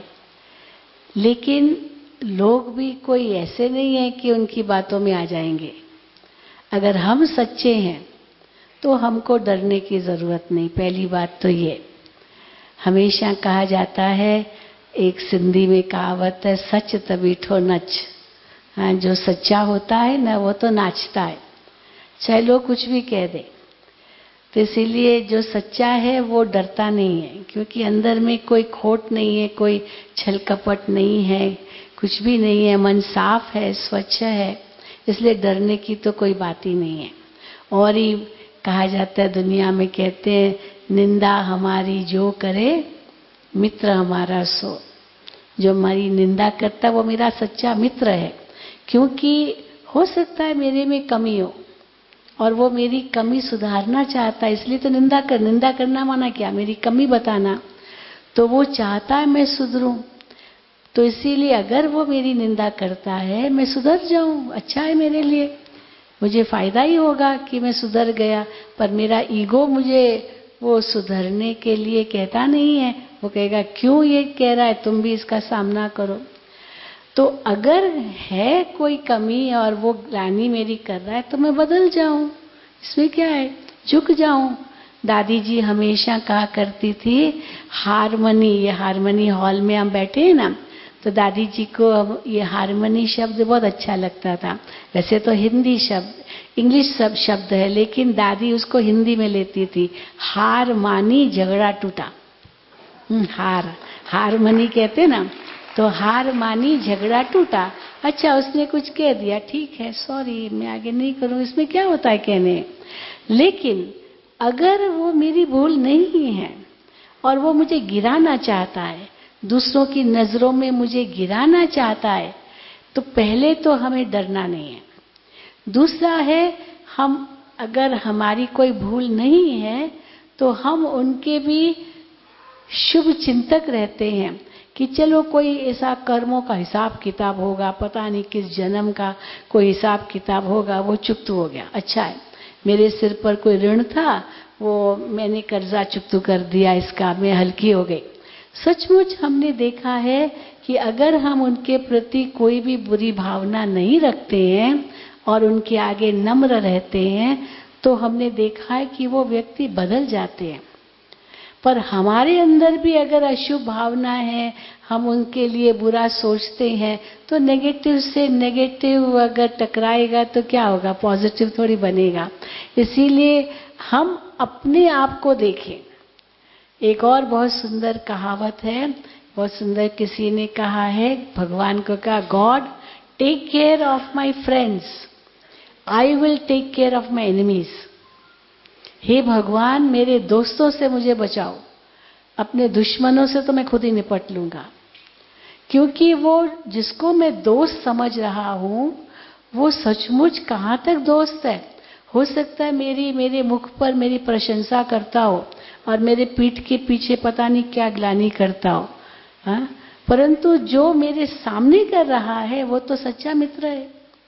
लेकिन लोग भी कोई ऐसे नहीं है कि उनकी बातों में आ जाएंगे। अगर हम सच्चे हैं तो हमको डरने की जरूरत नहीं। पहली बात तो ये, हमेशा कहा जाता है, एक सिंधी में कहावत है, सच तबीठो नच। हाँ, जो सच्चा होता है ना वो तो नाचता है, चाहे लोग कुछ भी कह दे। तो इसीलिए जो सच्चा है वो डरता नहीं है, क्योंकि अंदर में कोई खोट नहीं है, कोई छल कपट नहीं है, कुछ भी नहीं है, मन साफ है, स्वच्छ है, इसलिए डरने की तो कोई बात ही नहीं है। और ही कहा जाता है, दुनिया में कहते हैं, निंदा हमारी जो करे मित्र हमारा सो। जो हमारी निंदा करता है वो मेरा सच्चा मित्र है, क्योंकि हो सकता है मेरे में कमी हो और वो मेरी कमी सुधारना चाहता है, इसलिए तो निंदा करना माना क्या, मेरी कमी बताना। तो वो चाहता है मैं सुधरूं, तो इसीलिए अगर वो मेरी निंदा करता है मैं सुधर जाऊं, अच्छा है मेरे लिए, मुझे फायदा ही होगा कि मैं सुधर गया। पर मेरा ईगो मुझे वो सुधरने के लिए कहता नहीं है, वो कहेगा क्यों ये कह रहा है, तुम भी इसका सामना करो। तो अगर है कोई कमी और वो ग्लानि मेरी कर रहा है तो मैं बदल जाऊं, इसमें क्या है, झुक जाऊं। दादी जी हमेशा कहा करती थी, हारमनी, ये हारमनी हॉल में हम बैठे हैं ना, तो दादी जी को अब ये हारमनी शब्द बहुत अच्छा लगता था। वैसे तो हिंदी शब्द, इंग्लिश सब शब्द है, लेकिन दादी उसको हिंदी में लेती थी। हार मानी झगड़ा टूटा। हारमनी कहते ना, तो हार मानी झगड़ा टूटा। अच्छा, उसने कुछ कह दिया, ठीक है, सॉरी, मैं आगे नहीं करूं, इसमें क्या होता है कहने। लेकिन अगर वो मेरी भूल नहीं है और वो मुझे गिराना चाहता है, दूसरों की नजरों में मुझे गिराना चाहता है, तो पहले तो हमें डरना नहीं है। दूसरा है, हम अगर हमारी कोई भूल नहीं है तो हम उनके भी शुभ चिंतक रहते हैं कि चलो कोई ऐसा कर्मों का हिसाब किताब होगा, पता नहीं किस जन्म का कोई हिसाब किताब होगा, वो चुकत हो गया। अच्छा है, मेरे सिर पर कोई ऋण था, वो मैंने कर्जा चुकत कर दिया, इसका मैं हल्की हो गई। सचमुच हमने देखा है कि अगर हम उनके प्रति कोई भी बुरी भावना नहीं रखते हैं और उनके आगे नम्र रहते हैं तो हमने देखा है कि वो व्यक्ति बदल जाते हैं। पर हमारे अंदर भी अगर अशुभ भावना है, हम उनके लिए बुरा सोचते हैं, तो नेगेटिव से नेगेटिव अगर टकराएगा तो क्या होगा, पॉजिटिव थोड़ी बनेगा। इसीलिए हम अपने आप को देखें। एक और बहुत सुंदर कहावत है, बहुत सुंदर किसी ने कहा है, भगवान को कहा, God take care of my friends, I will take care of my enemies. हे भगवान, मेरे दोस्तों से मुझे बचाओ, अपने दुश्मनों से तो मैं खुद ही निपट लूंगा। क्योंकि वो जिसको मैं दोस्त समझ रहा हूं वो सचमुच कहाँ तक दोस्त है। हो सकता है मेरे मुख पर मेरी प्रशंसा करता हो और मेरे पीठ के पीछे पता नहीं क्या ग्लानि करता हो, हाँ? परंतु जो मेरे सामने कर रहा है वो तो सच्चा मित्र है।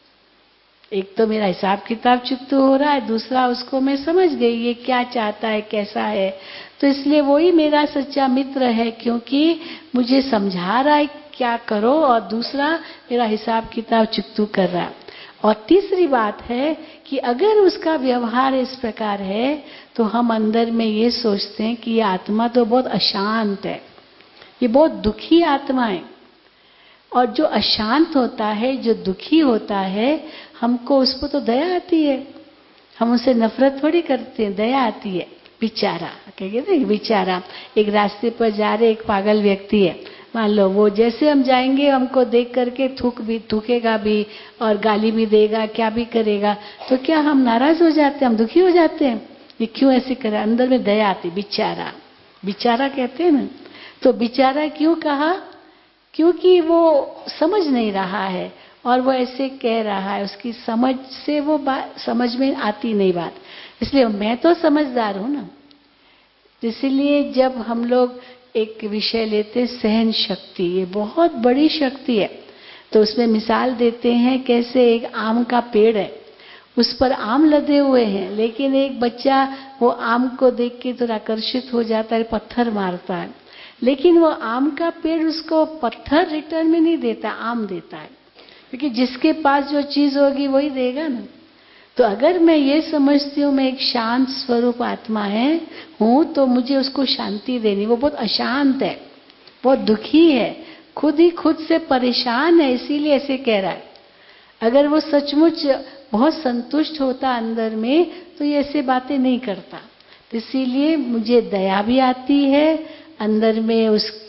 एक तो मेरा हिसाब किताब चुकता हो रहा है, दूसरा उसको मैं समझ गई ये क्या चाहता है, कैसा है, तो इसलिए वही मेरा सच्चा मित्र है, क्योंकि मुझे समझा रहा है क्या करो, और दूसरा मेरा हिसाब किताब चुकतू कर रहा है। और तीसरी बात है कि अगर उसका व्यवहार इस प्रकार है तो हम अंदर में ये सोचते हैं कि ये आत्मा तो बहुत अशांत है, ये बहुत दुखी आत्मा है। और जो अशांत होता है, जो दुखी होता है, हमको उस पर तो दया आती है, हम उससे नफरत थोड़ी करते हैं, दया आती है। बेचारा कहेंगे ना, बेचारा। एक रास्ते पर जा रहे एक पागल व्यक्ति है, मान लो वो जैसे हम जाएंगे हमको देख करके थूकेगा भी और गाली भी देगा, क्या भी करेगा, तो क्या हम नाराज हो जाते हैं, हम दुखी हो जाते हैं, ये क्यों ऐसे करे, अंदर में दया आती, बेचारा, बेचारा कहते हैं ना। तो बेचारा क्यों कहा, क्योंकि वो समझ नहीं रहा है और वो ऐसे कह रहा है, उसकी समझ से वो बात समझ में आती नहीं बात। इसलिए मैं तो समझदार हूं ना। इसलिए जब हम लोग एक विषय लेते सहन शक्ति, ये बहुत बड़ी शक्ति है, तो उसमें मिसाल देते हैं कैसे एक आम का पेड़ है, उस पर आम लदे हुए हैं, लेकिन एक बच्चा वो आम को देख के थोड़ा आकर्षित हो जाता है, पत्थर मारता है, लेकिन वो आम का पेड़ उसको पत्थर रिटर्न में नहीं देता, आम देता है, क्योंकि जिसके पास जो चीज होगी वही देगा ना। तो अगर मैं ये समझती हूँ मैं एक शांत स्वरूप आत्मा हूँ, तो मुझे उसको शांति देनी, वो बहुत अशांत है, बहुत दुखी है, खुद ही खुद से परेशान है, इसीलिए ऐसे कह रहा है। अगर वो सचमुच बहुत संतुष्ट होता अंदर में तो ये ऐसे बातें नहीं करता। तो इसीलिए मुझे दया भी आती है अंदर में,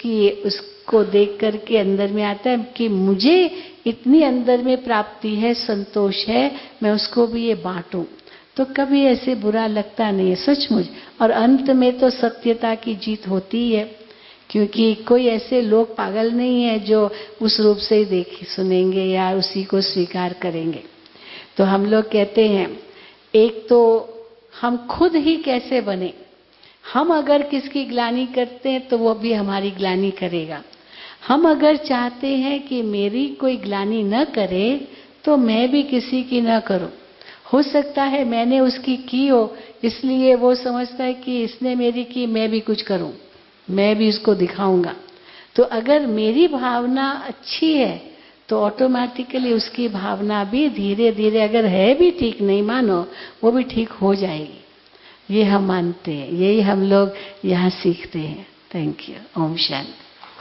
उसको देख करके अंदर में आता है कि मुझे इतनी अंदर में प्राप्ति है, संतोष है, मैं उसको भी ये बांटूं, तो कभी ऐसे बुरा लगता नहीं है सचमुच। और अंत में तो सत्यता की जीत होती है, क्योंकि कोई ऐसे लोग पागल नहीं है जो उस रूप से ही देख सुनेंगे या उसी को स्वीकार करेंगे। तो हम लोग कहते हैं, एक तो हम खुद ही कैसे बने, हम अगर किसकी ग्लानि करते हैं तो वो भी हमारी ग्लानि करेगा। हम अगर चाहते हैं कि मेरी कोई ग्लानि न करे तो मैं भी किसी की न करूं। हो सकता है मैंने उसकी की हो, इसलिए वो समझता है कि इसने मेरी की, मैं भी कुछ करूं, मैं भी उसको दिखाऊंगा। तो अगर मेरी भावना अच्छी है तो ऑटोमेटिकली उसकी भावना भी धीरे धीरे, अगर है भी ठीक, नहीं मानो, वो भी ठीक हो जाएगी। ये हम मानते हैं, यही हम लोग यहाँ सीखते हैं। Thank you. Om Shanti.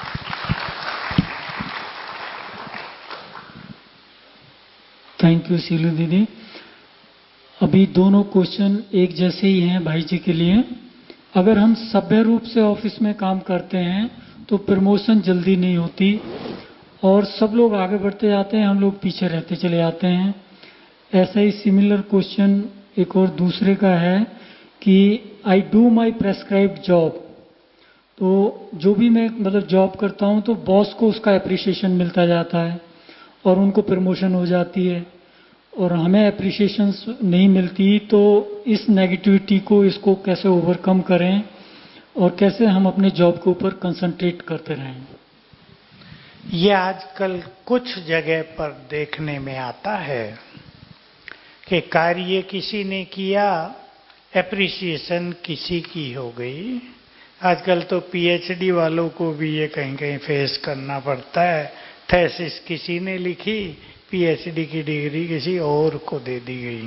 Thank you Sheelu didi. अभी दोनों क्वेश्चन एक जैसे ही हैं भाई जी के लिए। अगर हम सभ्य रूप से ऑफिस में काम करते हैं तो प्रमोशन जल्दी नहीं होती और सब लोग आगे बढ़ते जाते हैं, हम लोग पीछे रहते चले जाते हैं। ऐसा ही सिमिलर क्वेश्चन एक और दूसरे का है कि I do my prescribed job, तो जो भी मैं मतलब जॉब करता हूं तो बॉस को उसका एप्रिसिएशन मिलता जाता है और उनको प्रमोशन हो जाती है और हमें एप्रिसिएशन नहीं मिलती। तो इस नेगेटिविटी को, इसको कैसे ओवरकम करें और कैसे हम अपने जॉब के ऊपर कंसंट्रेट करते रहें? ये आजकल कुछ जगह पर देखने में आता है कि कार्य किसी ने किया, एप्रिसिएशन किसी की हो गई, आजकल तो पीएचडी वालों को भी ये कहीं कहीं फेस करना पड़ता है। थेसिस किसी ने लिखी, पीएचडी की डिग्री किसी और को दे दी गई।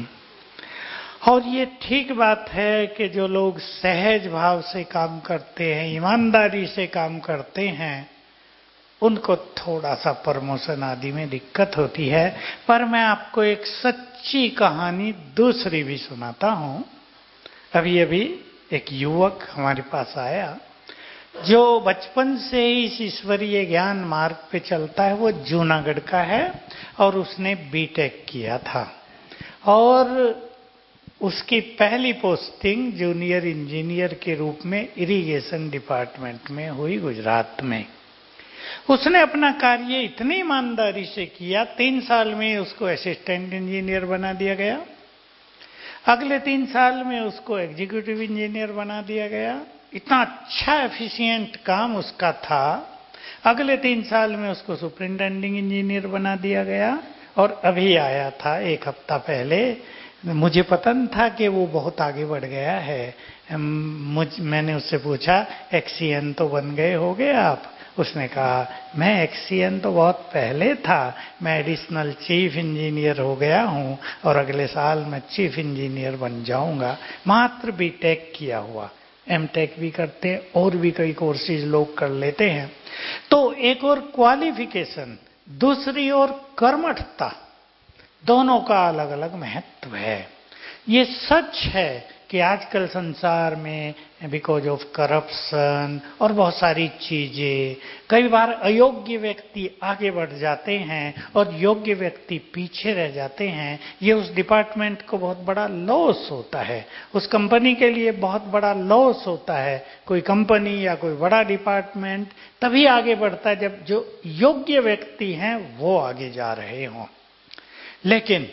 और ये ठीक बात है कि जो लोग सहज भाव से काम करते हैं, ईमानदारी से काम करते हैं, उनको थोड़ा सा प्रमोशन आदि में दिक्कत होती है। पर मैं आपको एक सच्ची कहानी दूसरी भी सुनाता हूं। अभी अभी एक युवक हमारे पास आया जो बचपन से ही इस ईश्वरीय ज्ञान मार्ग पे चलता है। वो जूनागढ़ का है और उसने बीटेक किया था और उसकी पहली पोस्टिंग जूनियर इंजीनियर के रूप में इरिगेशन डिपार्टमेंट में हुई गुजरात में। उसने अपना कार्य इतनी ईमानदारी से किया, 3 साल में उसको असिस्टेंट इंजीनियर बना दिया गया। अगले 3 साल में उसको एग्जीक्यूटिव इंजीनियर बना दिया गया। इतना अच्छा एफिशिएंट काम उसका था। अगले 3 साल में उसको सुपरिटेंडिंग इंजीनियर बना दिया गया। और अभी आया था 1 हफ्ता पहले, मुझे पता नहीं था कि वो बहुत आगे बढ़ गया है। मैंने उससे पूछा, एक्सीएन तो बन गए होगे आप? उसने कहा, मैं एक्सीएन तो बहुत पहले था, मैं एडिशनल चीफ इंजीनियर हो गया हूं और अगले साल मैं चीफ इंजीनियर बन जाऊंगा। मात्र बीटेक किया हुआ, एमटेक भी करते हैं और भी कई कोर्सेज लोग कर लेते हैं। तो एक और क्वालिफिकेशन, दूसरी ओर कर्मठता, दोनों का अलग अलग महत्व है। ये सच है कि आजकल संसार में बिकॉज ऑफ करप्शन और बहुत सारी चीजें, कई बार अयोग्य व्यक्ति आगे बढ़ जाते हैं और योग्य व्यक्ति पीछे रह जाते हैं। ये उस डिपार्टमेंट को बहुत बड़ा लॉस होता है, उस कंपनी के लिए बहुत बड़ा लॉस होता है। कोई कंपनी या कोई बड़ा डिपार्टमेंट तभी आगे बढ़ता है जब जो योग्य व्यक्ति हैं वो आगे जा रहे हों। लेकिन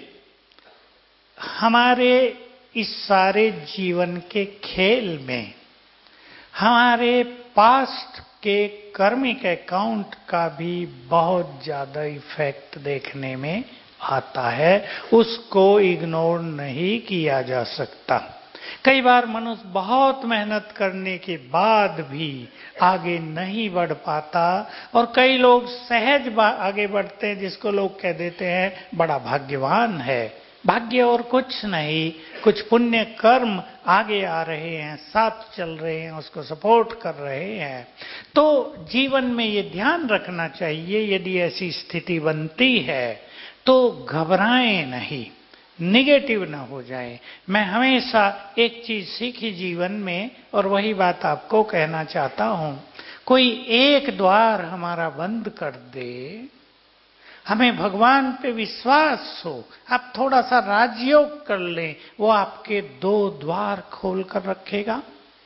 हमारे इस सारे जीवन के खेल में हमारे पास्ट के कर्मिक अकाउंट का भी बहुत ज्यादा इफेक्ट देखने में आता है। उसको इग्नोर नहीं किया जा सकता। कई बार मनुष्य बहुत मेहनत करने के बाद भी आगे नहीं बढ़ पाता और कई लोग सहज आगे बढ़ते हैं, जिसको लोग कह देते हैं बड़ा भाग्यवान है। भाग्य और कुछ नहीं, कुछ पुण्य कर्म आगे आ रहे हैं, साथ चल रहे हैं, उसको सपोर्ट कर रहे हैं। तो जीवन में ये ध्यान रखना चाहिए, यदि ऐसी स्थिति बनती है तो घबराएं नहीं, निगेटिव ना हो जाए। मैं हमेशा एक चीज सीखी जीवन में और वही बात आपको कहना चाहता हूं। कोई एक द्वार हमारा बंद कर दे, हमें भगवान पे विश्वास हो, आप थोड़ा सा राजयोग कर लें, वो आपके 2 द्वार खोल कर रखेगा।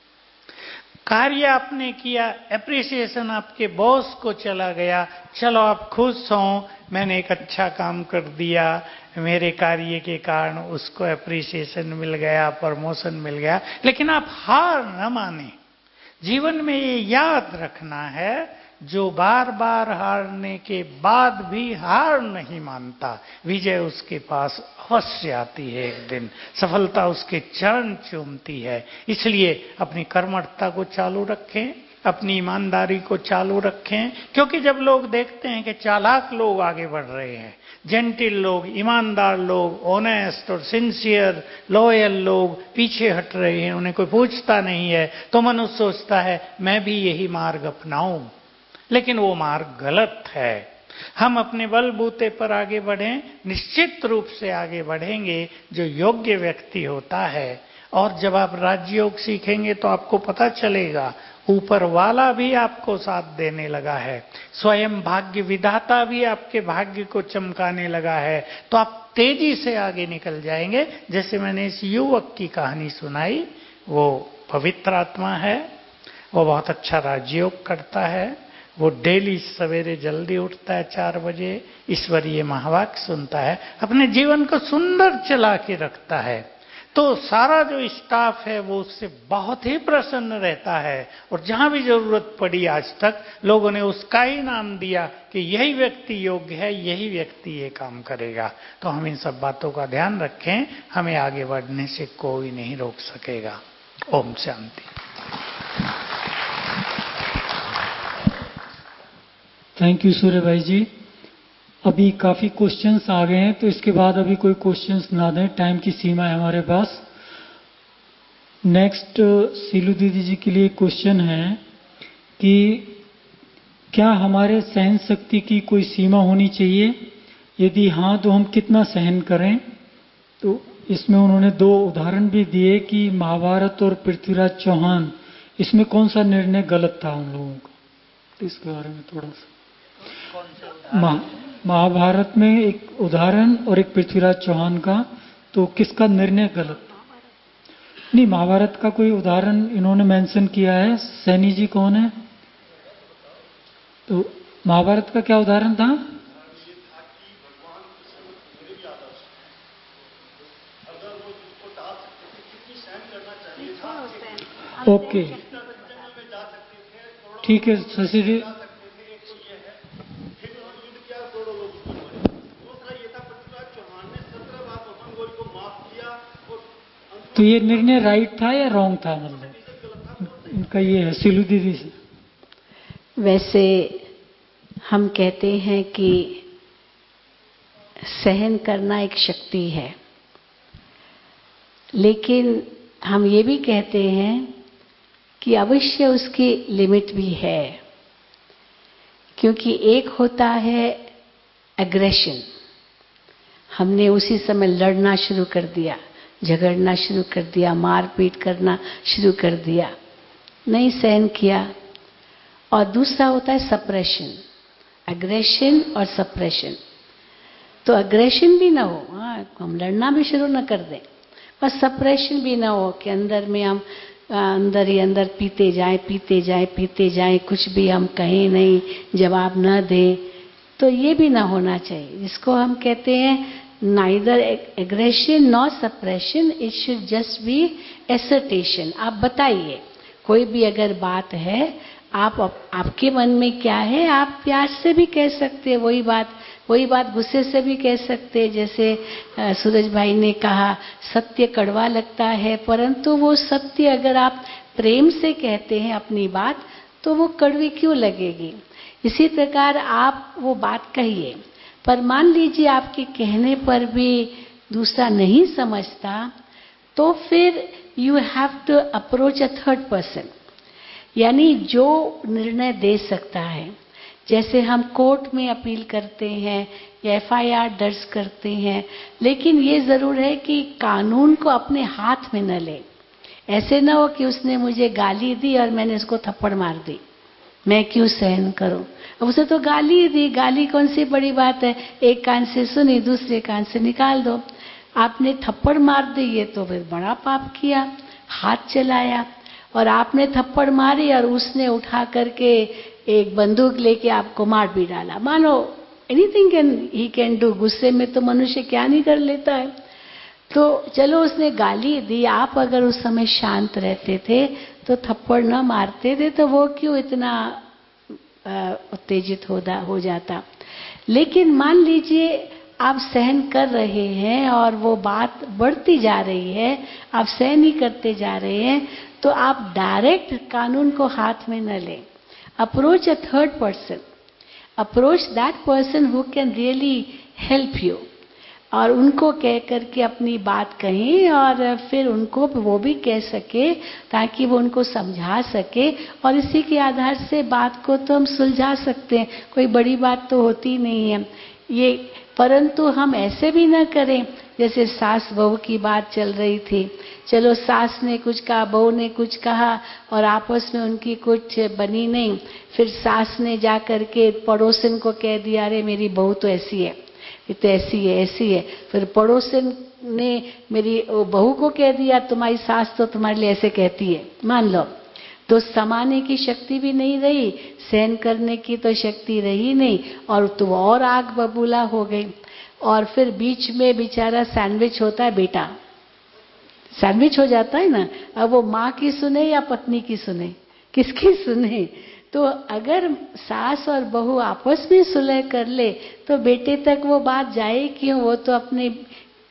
कार्य आपने किया, एप्रिसिएशन आपके बॉस को चला गया, चलो आप खुश हो, मैंने एक अच्छा काम कर दिया, मेरे कार्य के कारण उसको एप्रिसिएशन मिल गया, प्रमोशन मिल गया। लेकिन आप हार न माने। जीवन में ये याद रखना है, जो बार बार हारने के बाद भी हार नहीं मानता, विजय उसके पास अवश्य आती है एक दिन, सफलता उसके चरण चूमती है। इसलिए अपनी कर्मठता को चालू रखें, अपनी ईमानदारी को चालू रखें। क्योंकि जब लोग देखते हैं कि चालाक लोग आगे बढ़ रहे हैं, जेंटिल लोग, ईमानदार लोग, ऑनेस्ट और सिंसियर लॉयल लोग पीछे हट रहे हैं, उन्हें कोई पूछता नहीं है, तो मनुष्य सोचता है मैं भी यही मार्ग अपनाऊं। लेकिन वो मार्ग गलत है। हम अपने बलबूते पर आगे बढ़ें, निश्चित रूप से आगे बढ़ेंगे जो योग्य व्यक्ति होता है। और जब आप राजयोग सीखेंगे तो आपको पता चलेगा ऊपर वाला भी आपको साथ देने लगा है, स्वयं भाग्य विधाता भी आपके भाग्य को चमकाने लगा है, तो आप तेजी से आगे निकल जाएंगे। जैसे मैंने इस युवक की कहानी सुनाई, वो पवित्र आत्मा है, वो बहुत अच्छा राजयोग करता है, वो डेली सवेरे जल्दी उठता है 4 बजे, ईश्वरीय महावाक्य सुनता है, अपने जीवन को सुंदर चला के रखता है। तो सारा जो स्टाफ है वो उससे बहुत ही प्रसन्न रहता है और जहां भी जरूरत पड़ी आज तक लोगों ने उसका ही नाम दिया कि यही व्यक्ति योग्य है, यही व्यक्ति ये काम करेगा। तो हम इन सब बातों का ध्यान रखें, हमें आगे बढ़ने से कोई नहीं रोक सकेगा। ओम शांति। थैंक यू सूर्य भाई जी। अभी काफ़ी क्वेश्चंस आ गए हैं, तो इसके बाद अभी कोई क्वेश्चंस ना दें, टाइम की सीमा है हमारे पास। नेक्स्ट सीलू दीदी जी के लिए क्वेश्चन है कि क्या हमारे सहन शक्ति की कोई सीमा होनी चाहिए? यदि हाँ, तो हम कितना सहन करें? तो इसमें उन्होंने 2 उदाहरण भी दिए कि महाभारत और पृथ्वीराज चौहान, इसमें कौन सा निर्णय गलत था उन लोगों का? तो इसके बारे में थोड़ा सा। महाभारत में एक उदाहरण और एक पृथ्वीराज चौहान का, तो किसका निर्णय गलत था? नहीं, महाभारत का कोई उदाहरण इन्होंने मेंशन किया है। सैनी जी कौन है? तो महाभारत का क्या उदाहरण था? ओके, ठीक है शशि जी। तो ये निर्णय राइट था या रॉन्ग था? मतलब इनका ये है सीलू दीदी से। वैसे हम कहते हैं कि सहन करना एक शक्ति है, लेकिन हम ये भी कहते हैं कि अवश्य उसकी लिमिट भी है। क्योंकि एक होता है एग्रेशन, हमने उसी समय लड़ना शुरू कर दिया, झगड़ना शुरू कर दिया, मारपीट करना शुरू कर दिया, नहीं सहन किया। और दूसरा होता है सप्रेशन, एग्रेशन और सप्रेशन। तो एग्रेशन भी ना हो, हम लड़ना भी शुरू ना कर दें, पर सप्रेशन भी ना हो कि अंदर में हम अंदर ही अंदर पीते जाएं, कुछ भी हम कहें नहीं, जवाब न दें। तो ये भी ना होना चाहिए, जिसको हम कहते हैं neither aggression nor suppression, it should just be assertion. आप बताइए, कोई भी अगर बात है, आपके मन में क्या है, आप प्यार से भी कह सकते हैं वही बात गुस्से से भी कह सकते हैं। जैसे सूरज भाई ने कहा, सत्य कड़वा लगता है, परंतु वो सत्य अगर आप प्रेम से कहते हैं अपनी बात, तो वो कड़वी क्यों लगेगी? इसी प्रकार आप वो बात कहिए, पर मान लीजिए आपके कहने पर भी दूसरा नहीं समझता, तो फिर you have to approach a third person, यानी जो निर्णय दे सकता है। जैसे हम कोर्ट में अपील करते हैं या एफआईआर दर्ज करते हैं, लेकिन ये जरूर है कि कानून को अपने हाथ में न ले। ऐसे न हो कि उसने मुझे गाली दी और मैंने उसको थप्पड़ मार दी, मैं क्यों सहन करूं? अब उसे तो गाली दी, गाली कौन सी बड़ी बात है, एक कान से सुनी दूसरे कान से निकाल दो। आपने थप्पड़ मार दी, ये तो फिर बड़ा पाप किया, हाथ चलाया, और आपने थप्पड़ मारी और उसने उठा करके एक बंदूक लेके आपको मार भी डाला। मानो एनीथिंग ही कैन डू, गुस्से में तो मनुष्य क्या नहीं कर लेता है। तो चलो उसने गाली दी, आप अगर उस समय शांत रहते थे तो थप्पड़ न मारते थे, तो वो क्यों इतना उत्तेजित हो जाता। लेकिन मान लीजिए आप सहन कर रहे हैं और वो बात बढ़ती जा रही है, आप सहन ही करते जा रहे हैं, तो आप डायरेक्ट कानून को हाथ में न लें। Approach a third person, approach that person who can really help you, और उनको कह करके अपनी बात कहें, और फिर उनको वो भी कह सके ताकि वो उनको समझा सके, और इसी के आधार से बात को तो हम सुलझा सकते हैं। कोई बड़ी बात तो होती नहीं है ये। परंतु हम ऐसे भी ना करें जैसे सास बहू की बात चल रही थी, चलो सास ने कुछ कहा, बहू ने कुछ कहा, और आपस में उनकी कुछ बनी नहीं। फिर सास ने जा करके पड़ोसन को कह दिया, अरे मेरी बहू तो ऐसी है, ये तो ऐसी है। फिर पड़ोसन ने मेरी बहू को कह दिया, तुम्हारी सास तो तुम्हारे लिए ऐसे कहती है। मान लो तो समाने की शक्ति भी नहीं रही, सहन करने की तो शक्ति रही नहीं, और तो और आग बबूला हो गई। और फिर बीच में बेचारा सैंडविच होता है, बेटा सैंडविच हो जाता है ना। अब वो माँ की सुने या पत्नी की सुने, किसकी सुने? तो अगर सास और बहू आपस में सुलह कर ले तो बेटे तक वो बात जाए क्यों? वो तो अपने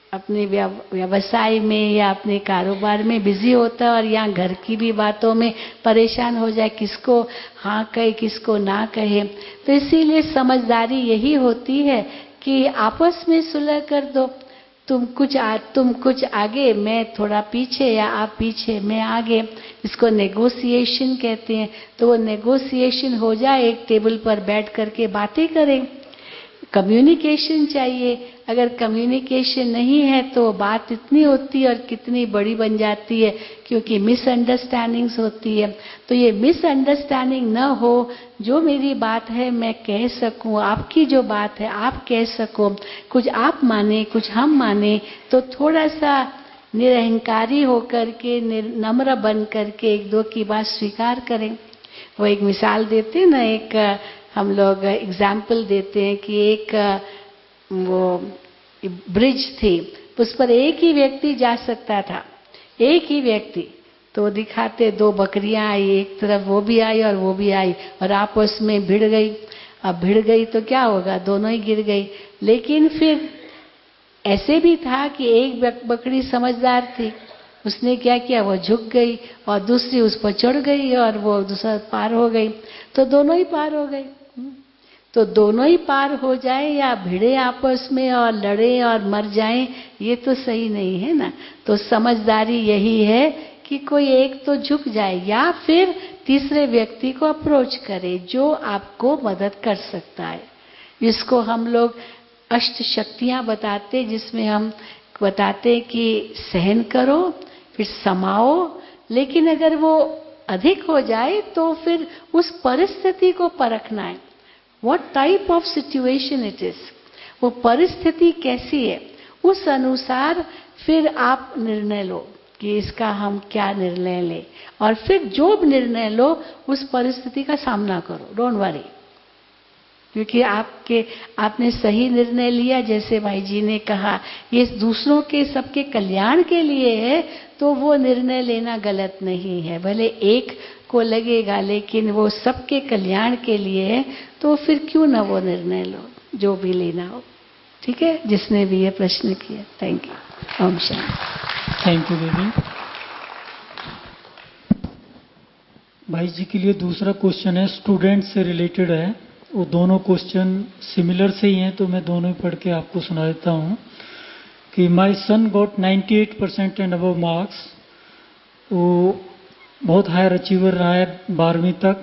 अपने व्यवसाय में या अपने कारोबार में बिजी होता है और यहाँ घर की भी बातों में परेशान हो जाए, किसको हाँ कहे किसको ना कहे। तो इसीलिए समझदारी यही होती है कि आपस में सुलह कर दो। तुम कुछ आगे मैं थोड़ा पीछे, या आप पीछे मैं आगे, इसको नेगोशिएशन कहते हैं। तो वो नेगोशिएशन हो जाए, एक टेबल पर बैठ करके बातें करें। कम्युनिकेशन चाहिए। अगर कम्युनिकेशन नहीं है तो बात इतनी होती है और कितनी बड़ी बन जाती है, क्योंकि मिसअंडरस्टैंडिंग्स होती है। तो ये मिसअंडरस्टैंडिंग न हो, जो मेरी बात है मैं कह सकूं, आपकी जो बात है आप कह सको, कुछ आप माने कुछ हम माने, तो थोड़ा सा निरहंकारी होकर के, नम्र बन करके एक दो की बात स्वीकार करें। वो एक मिसाल देते हैं ना, एक हम लोग एग्जाम्पल देते हैं कि एक वो ब्रिज थी, उस पर एक ही व्यक्ति जा सकता था, एक ही व्यक्ति। तो दिखाते दो बकरियां आई, एक तरफ वो भी आई और वो भी आई और आपस में भिड़ गई। अब भिड़ गई तो क्या होगा, दोनों ही गिर गई। लेकिन फिर ऐसे भी था कि एक बकरी समझदार थी, उसने क्या किया, वो झुक गई और दूसरी उस पर चढ़ गई और वो दूसरा पार हो गई। तो दोनों ही पार हो गए। तो दोनों ही पार हो जाए या भिड़े आपस में और लड़े और मर जाएं, ये तो सही नहीं है ना। तो समझदारी यही है कि कोई एक तो झुक जाए या फिर तीसरे व्यक्ति को अप्रोच करे जो आपको मदद कर सकता है। इसको हम लोग अष्ट शक्तियां बताते, जिसमें हम बताते कि सहन करो, फिर समाओ, लेकिन अगर वो अधिक हो जाए तो फिर उस परिस्थिति को परखना है। What type of situation it is, वो परिस्थिति कैसी है, उस अनुसार फिर आप निर्णय लो कि इसका हम क्या निर्णय लें। और फिर जो निर्णय लो उस परिस्थिति का सामना करो, डोंट वरी, क्योंकि आपने सही निर्णय लिया। जैसे भाई जी ने कहा, ये दूसरों के सबके कल्याण के लिए है, तो वो निर्णय लेना गलत नहीं है। भले एक को लगेगा लेकिन वो सबके कल्याण के लिए है, तो फिर क्यों ना वो निर्णय लो जो भी लेना हो। ठीक है, जिसने भी ये प्रश्न किया, thank you. Om Shanti. Thank you दीदी। भाई जी के लिए दूसरा क्वेश्चन है, स्टूडेंट से रिलेटेड है। वो दोनों क्वेश्चन सिमिलर से ही हैं, तो मैं दोनों ही पढ़ के आपको सुना देता हूँ कि my son got 98% and above marks. वो बहुत हायर अचीवर रहा है 12वीं तक,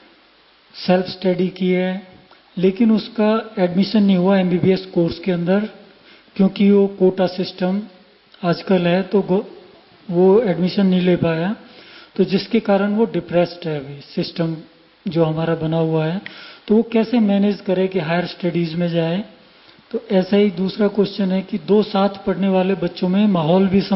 सेल्फ स्टडी की है, लेकिन उसका एडमिशन नहीं हुआ MBBS कोर्स के अंदर, क्योंकि वो कोटा सिस्टम आजकल है, तो वो एडमिशन नहीं ले पाया। तो जिसके कारण वो डिप्रेस्ड है अभी, सिस्टम जो हमारा बना हुआ है। तो वो कैसे मैनेज करे कि हायर स्टडीज में जाए। तो ऐसा ही दूसरा क्वेश्चन है कि दो साथ पढ़ने वाले बच्चों में माहौल भी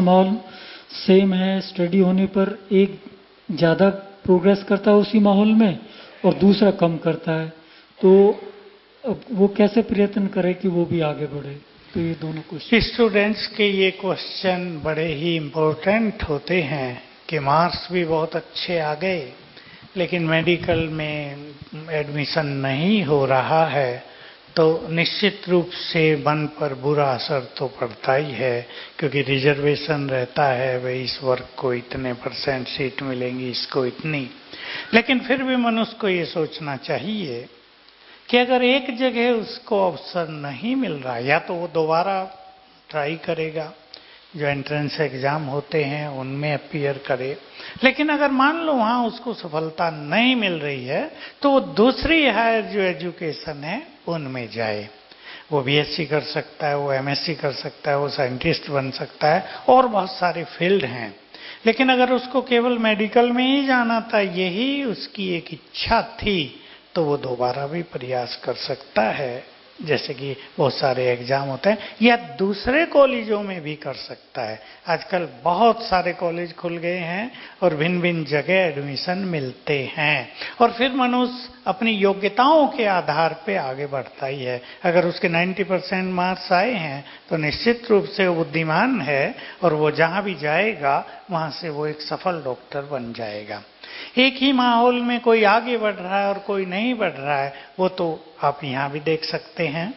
सेम है, स्टडी होने पर एक ज़्यादा प्रोग्रेस करता है उसी माहौल में और दूसरा कम करता है। तो अब वो कैसे प्रयत्न करे कि वो भी आगे बढ़े। तो ये दोनों क्वेश्चन। स्टूडेंट्स के ये क्वेश्चन बड़े ही इम्पोर्टेंट होते हैं कि मार्क्स भी बहुत अच्छे आ गए लेकिन मेडिकल में एडमिशन नहीं हो रहा है, तो निश्चित रूप से मन पर बुरा असर तो पड़ता ही है, क्योंकि रिजर्वेशन रहता है, भाई इस वर्ग को इतने % सीट मिलेंगी, इसको इतनी। लेकिन फिर भी मनुष्य को ये सोचना चाहिए कि अगर एक जगह उसको अवसर नहीं मिल रहा, या तो वो दोबारा ट्राई करेगा, जो एंट्रेंस एग्जाम होते हैं उनमें अपीयर करे। लेकिन अगर मान लो वहां उसको सफलता नहीं मिल रही है, तो वो दूसरी हायर जो एजुकेशन है उनमें जाए। वो BSc कर सकता है, वो MSc कर सकता है, वो साइंटिस्ट बन सकता है, और बहुत सारे फील्ड हैं। लेकिन अगर उसको केवल मेडिकल में ही जाना था, यही उसकी एक इच्छा थी, तो वो दोबारा भी प्रयास कर सकता है, जैसे कि बहुत सारे एग्जाम होते हैं, या दूसरे कॉलेजों में भी कर सकता है। आजकल बहुत सारे कॉलेज खुल गए हैं और भिन्न भिन्न जगह एडमिशन मिलते हैं, और फिर मनुष्य अपनी योग्यताओं के आधार पे आगे बढ़ता ही है। अगर उसके 90% मार्क्स आए हैं तो निश्चित रूप से वो बुद्धिमान है, और वो जहां भी जाएगा वहां से वो एक सफल डॉक्टर बन जाएगा। एक ही माहौल में कोई आगे बढ़ रहा है और कोई नहीं बढ़ रहा है, वो तो आप यहाँ भी देख सकते हैं।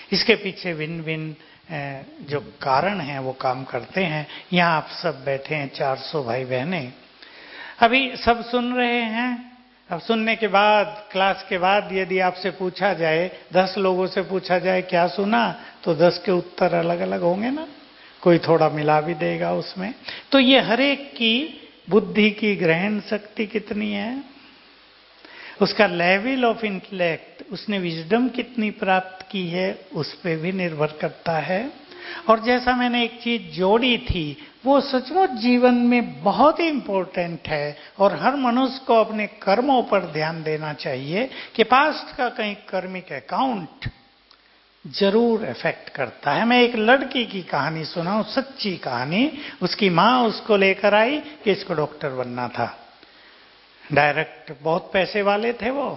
इसके पीछे विन विन जो कारण हैं वो काम करते हैं। यहाँ आप सब बैठे हैं 400 भाई बहनें, अभी सब सुन रहे हैं। अब सुनने के बाद, क्लास के बाद यदि आपसे पूछा जाए, 10 लोगों से पूछा जाए क्या सुना, तो 10 के उत्तर अलग अलग होंगे ना, कोई थोड़ा मिला भी देगा उसमें। तो ये हर एक की बुद्धि की ग्रहण शक्ति कितनी है, उसका लेवल ऑफ इंटेलेक्ट, उसने विजडम कितनी प्राप्त की है, उस पर भी निर्भर करता है। और जैसा मैंने एक चीज जोड़ी थी, वो सचमुच जीवन में बहुत ही इंपॉर्टेंट है और हर मनुष्य को अपने कर्मों पर ध्यान देना चाहिए कि पास्ट का कहीं कर्मिक अकाउंट जरूर इफेक्ट करता है। मैं एक लड़की की कहानी सुनाऊं, सच्ची कहानी। उसकी माँ उसको लेकर आई कि इसको डॉक्टर बनना था। डायरेक्ट, बहुत पैसे वाले थे वो,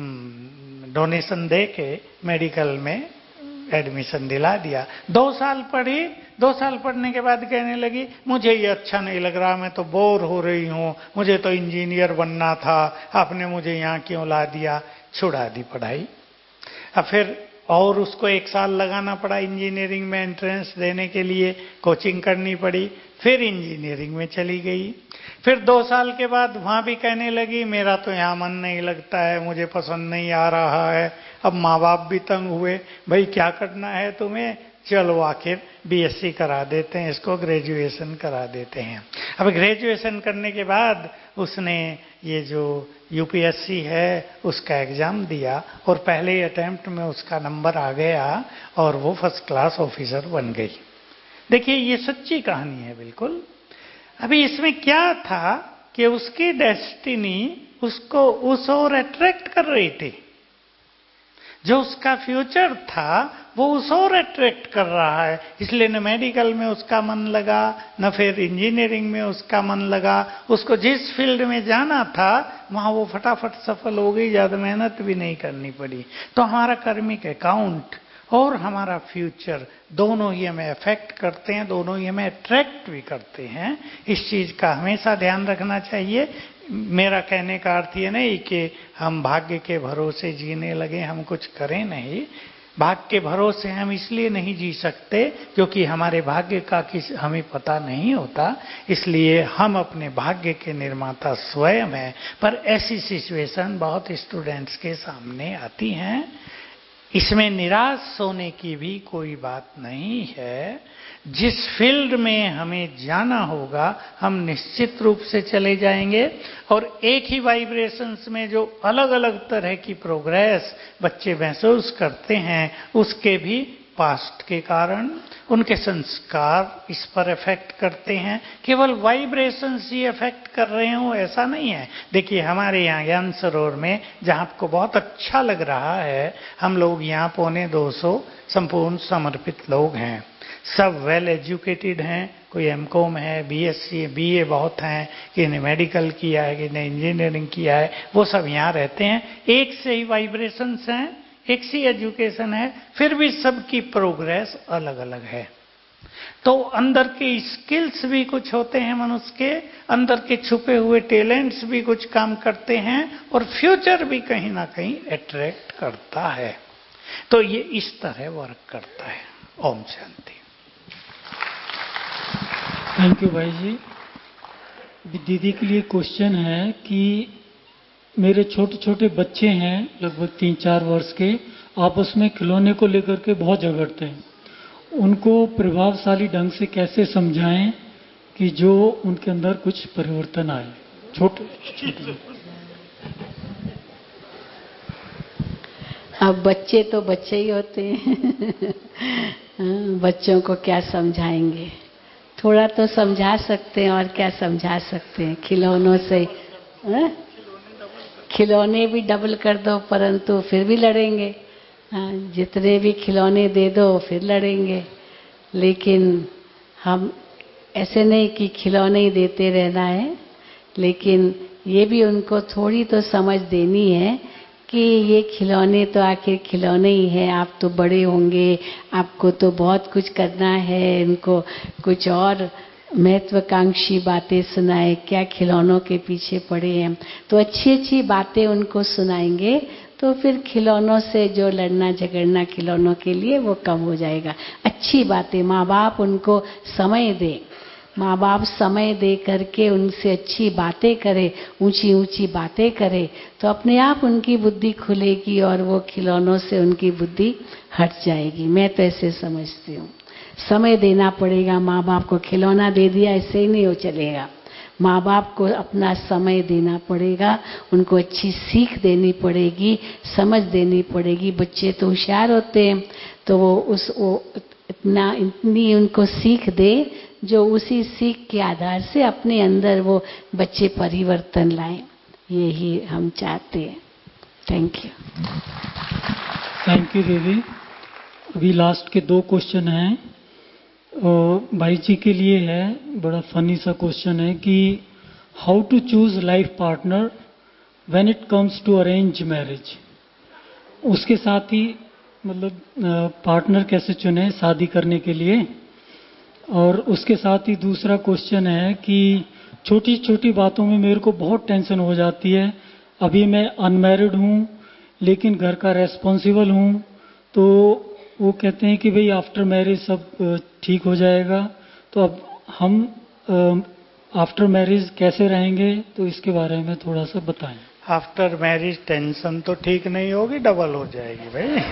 डोनेशन दे के मेडिकल में एडमिशन दिला दिया। 2 साल पढ़ी, 2 साल पढ़ने के बाद कहने लगी मुझे ये अच्छा नहीं लग रहा, मैं तो बोर हो रही हूँ, मुझे तो इंजीनियर बनना था, आपने मुझे यहाँ क्यों ला दिया। छुड़ा दी पढ़ाई। अब फिर और उसको 1 साल लगाना पड़ा इंजीनियरिंग में एंट्रेंस देने के लिए, कोचिंग करनी पड़ी, फिर इंजीनियरिंग में चली गई। फिर 2 साल के बाद वहां भी कहने लगी मेरा तो यहाँ मन नहीं लगता है, मुझे पसंद नहीं आ रहा है। अब माँ बाप भी तंग हुए, भाई क्या करना है तुम्हें, चलो आखिर बीएससी करा देते हैं, इसको ग्रेजुएशन करा देते हैं। अब ग्रेजुएशन करने के बाद उसने ये जो यूपीएससी है उसका एग्जाम दिया और पहले अटेम्प्ट में उसका नंबर आ गया और वो फर्स्ट क्लास ऑफिसर बन गई। देखिए ये सच्ची कहानी है बिल्कुल। अभी इसमें क्या था कि उसकी डेस्टिनी उसको उस ओर अट्रैक्ट कर रही थी, जो उसका फ्यूचर था वो उस ओर अट्रैक्ट कर रहा है। इसलिए न मेडिकल में उसका मन लगा, न फिर इंजीनियरिंग में उसका मन लगा। उसको जिस फील्ड में जाना था वहां वो फटाफट सफल हो गई, ज्यादा मेहनत भी नहीं करनी पड़ी। तो हमारा कर्मिक अकाउंट और हमारा फ्यूचर दोनों ही हमें अफेक्ट करते हैं, दोनों ही हमें अट्रैक्ट भी करते हैं। इस चीज का हमेशा ध्यान रखना चाहिए। मेरा कहने का अर्थ ये नहीं कि हम भाग्य के भरोसे जीने लगे, हम कुछ करें नहीं। भाग्य के भरोसे हम इसलिए नहीं जी सकते क्योंकि हमारे भाग्य का हमें पता नहीं होता, इसलिए हम अपने भाग्य के निर्माता स्वयं हैं। पर ऐसी सिचुएशन बहुत स्टूडेंट्स के सामने आती हैं, इसमें निराश होने की भी कोई बात नहीं है। जिस फील्ड में हमें जाना होगा हम निश्चित रूप से चले जाएंगे। और एक ही वाइब्रेशंस में जो अलग अलग तरह की प्रोग्रेस बच्चे महसूस करते हैं, उसके भी पास्ट के कारण उनके संस्कार इस पर इफेक्ट करते हैं। केवल वाइब्रेशंस ही इफेक्ट कर रहे हो ऐसा नहीं है। देखिए हमारे यहाँ ज्ञान सरोवर में, जहाँ आपको बहुत अच्छा लग रहा है, हम लोग यहाँ 250 संपूर्ण समर्पित लोग हैं। सब वेल एजुकेटेड हैं, कोई एमकॉम है, बीएससी, बीए बहुत हैं, कि ने मेडिकल किया है, कि ने इंजीनियरिंग किया है, वो सब यहाँ रहते हैं। एक से ही वाइब्रेशंस हैं, एक सी एजुकेशन है, फिर भी सबकी प्रोग्रेस अलग अलग है। तो अंदर के स्किल्स भी कुछ होते हैं, मनुष्य के अंदर के छुपे हुए टैलेंट्स भी कुछ काम करते हैं और फ्यूचर भी कहीं ना कहीं अट्रैक्ट करता है। तो ये इस तरह वर्क करता है। ओम शांति। थैंक यू भाई जी। दीदी के लिए क्वेश्चन है कि मेरे छोटे छोटे बच्चे हैं लगभग 3-4 वर्ष के, आपस में खिलौने को लेकर के बहुत झगड़ते हैं। उनको प्रभावशाली ढंग से कैसे समझाएं कि जो उनके अंदर कुछ परिवर्तन आए। छोटे छोटे अब बच्चे तो बच्चे ही होते हैं बच्चों को क्या समझाएंगे, थोड़ा तो समझा सकते हैं और क्या समझा सकते हैं, खिलौनों से। खिलौने भी डबल कर दो परंतु फिर भी लड़ेंगे। जितने भी खिलौने दे दो फिर लड़ेंगे। लेकिन हम ऐसे नहीं कि खिलौने ही देते रहना है, लेकिन ये भी उनको थोड़ी तो समझ देनी है कि ये खिलौने तो आखिर खिलौने ही हैं, आप तो बड़े होंगे, आपको तो बहुत कुछ करना है। इनको कुछ और महत्वाकांक्षी बातें सुनाए, क्या खिलौनों के पीछे पड़े हैं। तो अच्छी अच्छी बातें उनको सुनाएंगे तो फिर खिलौनों से जो लड़ना झगड़ना खिलौनों के लिए वो कम हो जाएगा। अच्छी बातें माँ बाप उनको समय दे, माँ बाप समय दे करके उनसे अच्छी बातें करे, ऊंची ऊंची बातें करे, तो अपने आप उनकी बुद्धि खुलेगी और वो खिलौनों से उनकी बुद्धि हट जाएगी। मैं तो ऐसे समझती हूँ। समय देना पड़ेगा माँ बाप को। खिलौना दे दिया ऐसे ही नहीं हो चलेगा। माँ बाप को अपना समय देना पड़ेगा, उनको अच्छी सीख देनी पड़ेगी, समझ देनी पड़ेगी। बच्चे तो होशियार होते हैं, तो वो इतनी उनको सीख दे जो उसी सीख के आधार से अपने अंदर वो बच्चे परिवर्तन लाएं। यही हम चाहते हैं। Thank you. थैंक यू दीदी। अभी लास्ट के 2 क्वेश्चन हैं। भाई जी के लिए है, बड़ा फनी सा क्वेश्चन है कि how to choose life partner when it comes to arrange marriage. उसके साथ ही मतलब पार्टनर कैसे चुने शादी करने के लिए। और उसके साथ ही दूसरा क्वेश्चन है कि छोटी छोटी बातों में मेरे को बहुत टेंशन हो जाती है। अभी मैं अनमैरिड हूँ लेकिन घर का रेस्पॉन्सिबल हूँ, तो वो कहते हैं कि भाई आफ्टर मैरिज सब ठीक हो जाएगा। तो अब हम आफ्टर मैरिज कैसे रहेंगे, तो इसके बारे में थोड़ा सा बताएं। आफ्टर मैरिज टेंशन तो ठीक नहीं होगी, डबल हो जाएगी भाई।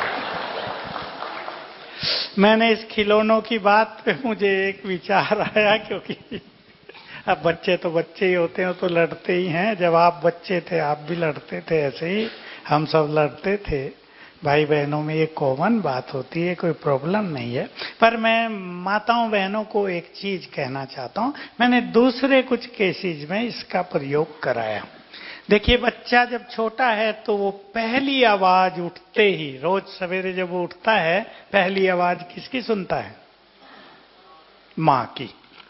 मैंने इस खिलौनों की बात पे मुझे एक विचार आया, क्योंकि अब बच्चे तो बच्चे ही होते हैं, तो लड़ते ही हैं। जब आप बच्चे थे आप भी लड़ते थे, ऐसे ही हम सब लड़ते थे। भाई बहनों में ये कॉमन बात होती है, कोई प्रॉब्लम नहीं है। पर मैं माताओं बहनों को एक चीज कहना चाहता हूं। मैंने दूसरे कुछ केसेस में इसका प्रयोग कराया। देखिए, बच्चा जब छोटा है तो वो पहली आवाज उठते ही, रोज सवेरे जब वो उठता है, पहली आवाज किसकी सुनता है? माँ की।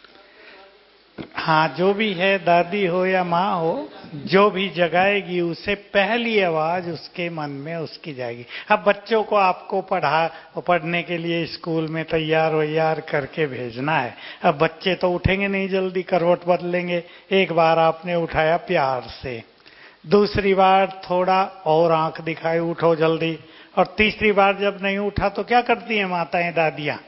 हाँ, जो भी है, दादी हो या माँ हो, जो भी जगाएगी उसे पहली आवाज उसके मन में उसकी जाएगी। अब बच्चों को आपको पढ़ने के लिए स्कूल में तैयार वैयार करके भेजना है। अब बच्चे तो उठेंगे नहीं जल्दी, करवट बदलेंगे। एक बार आपने उठाया प्यार से, दूसरी बार थोड़ा और आंख दिखाई, उठो जल्दी, और तीसरी बार जब नहीं उठा तो क्या करती हैं माताएं दादियां?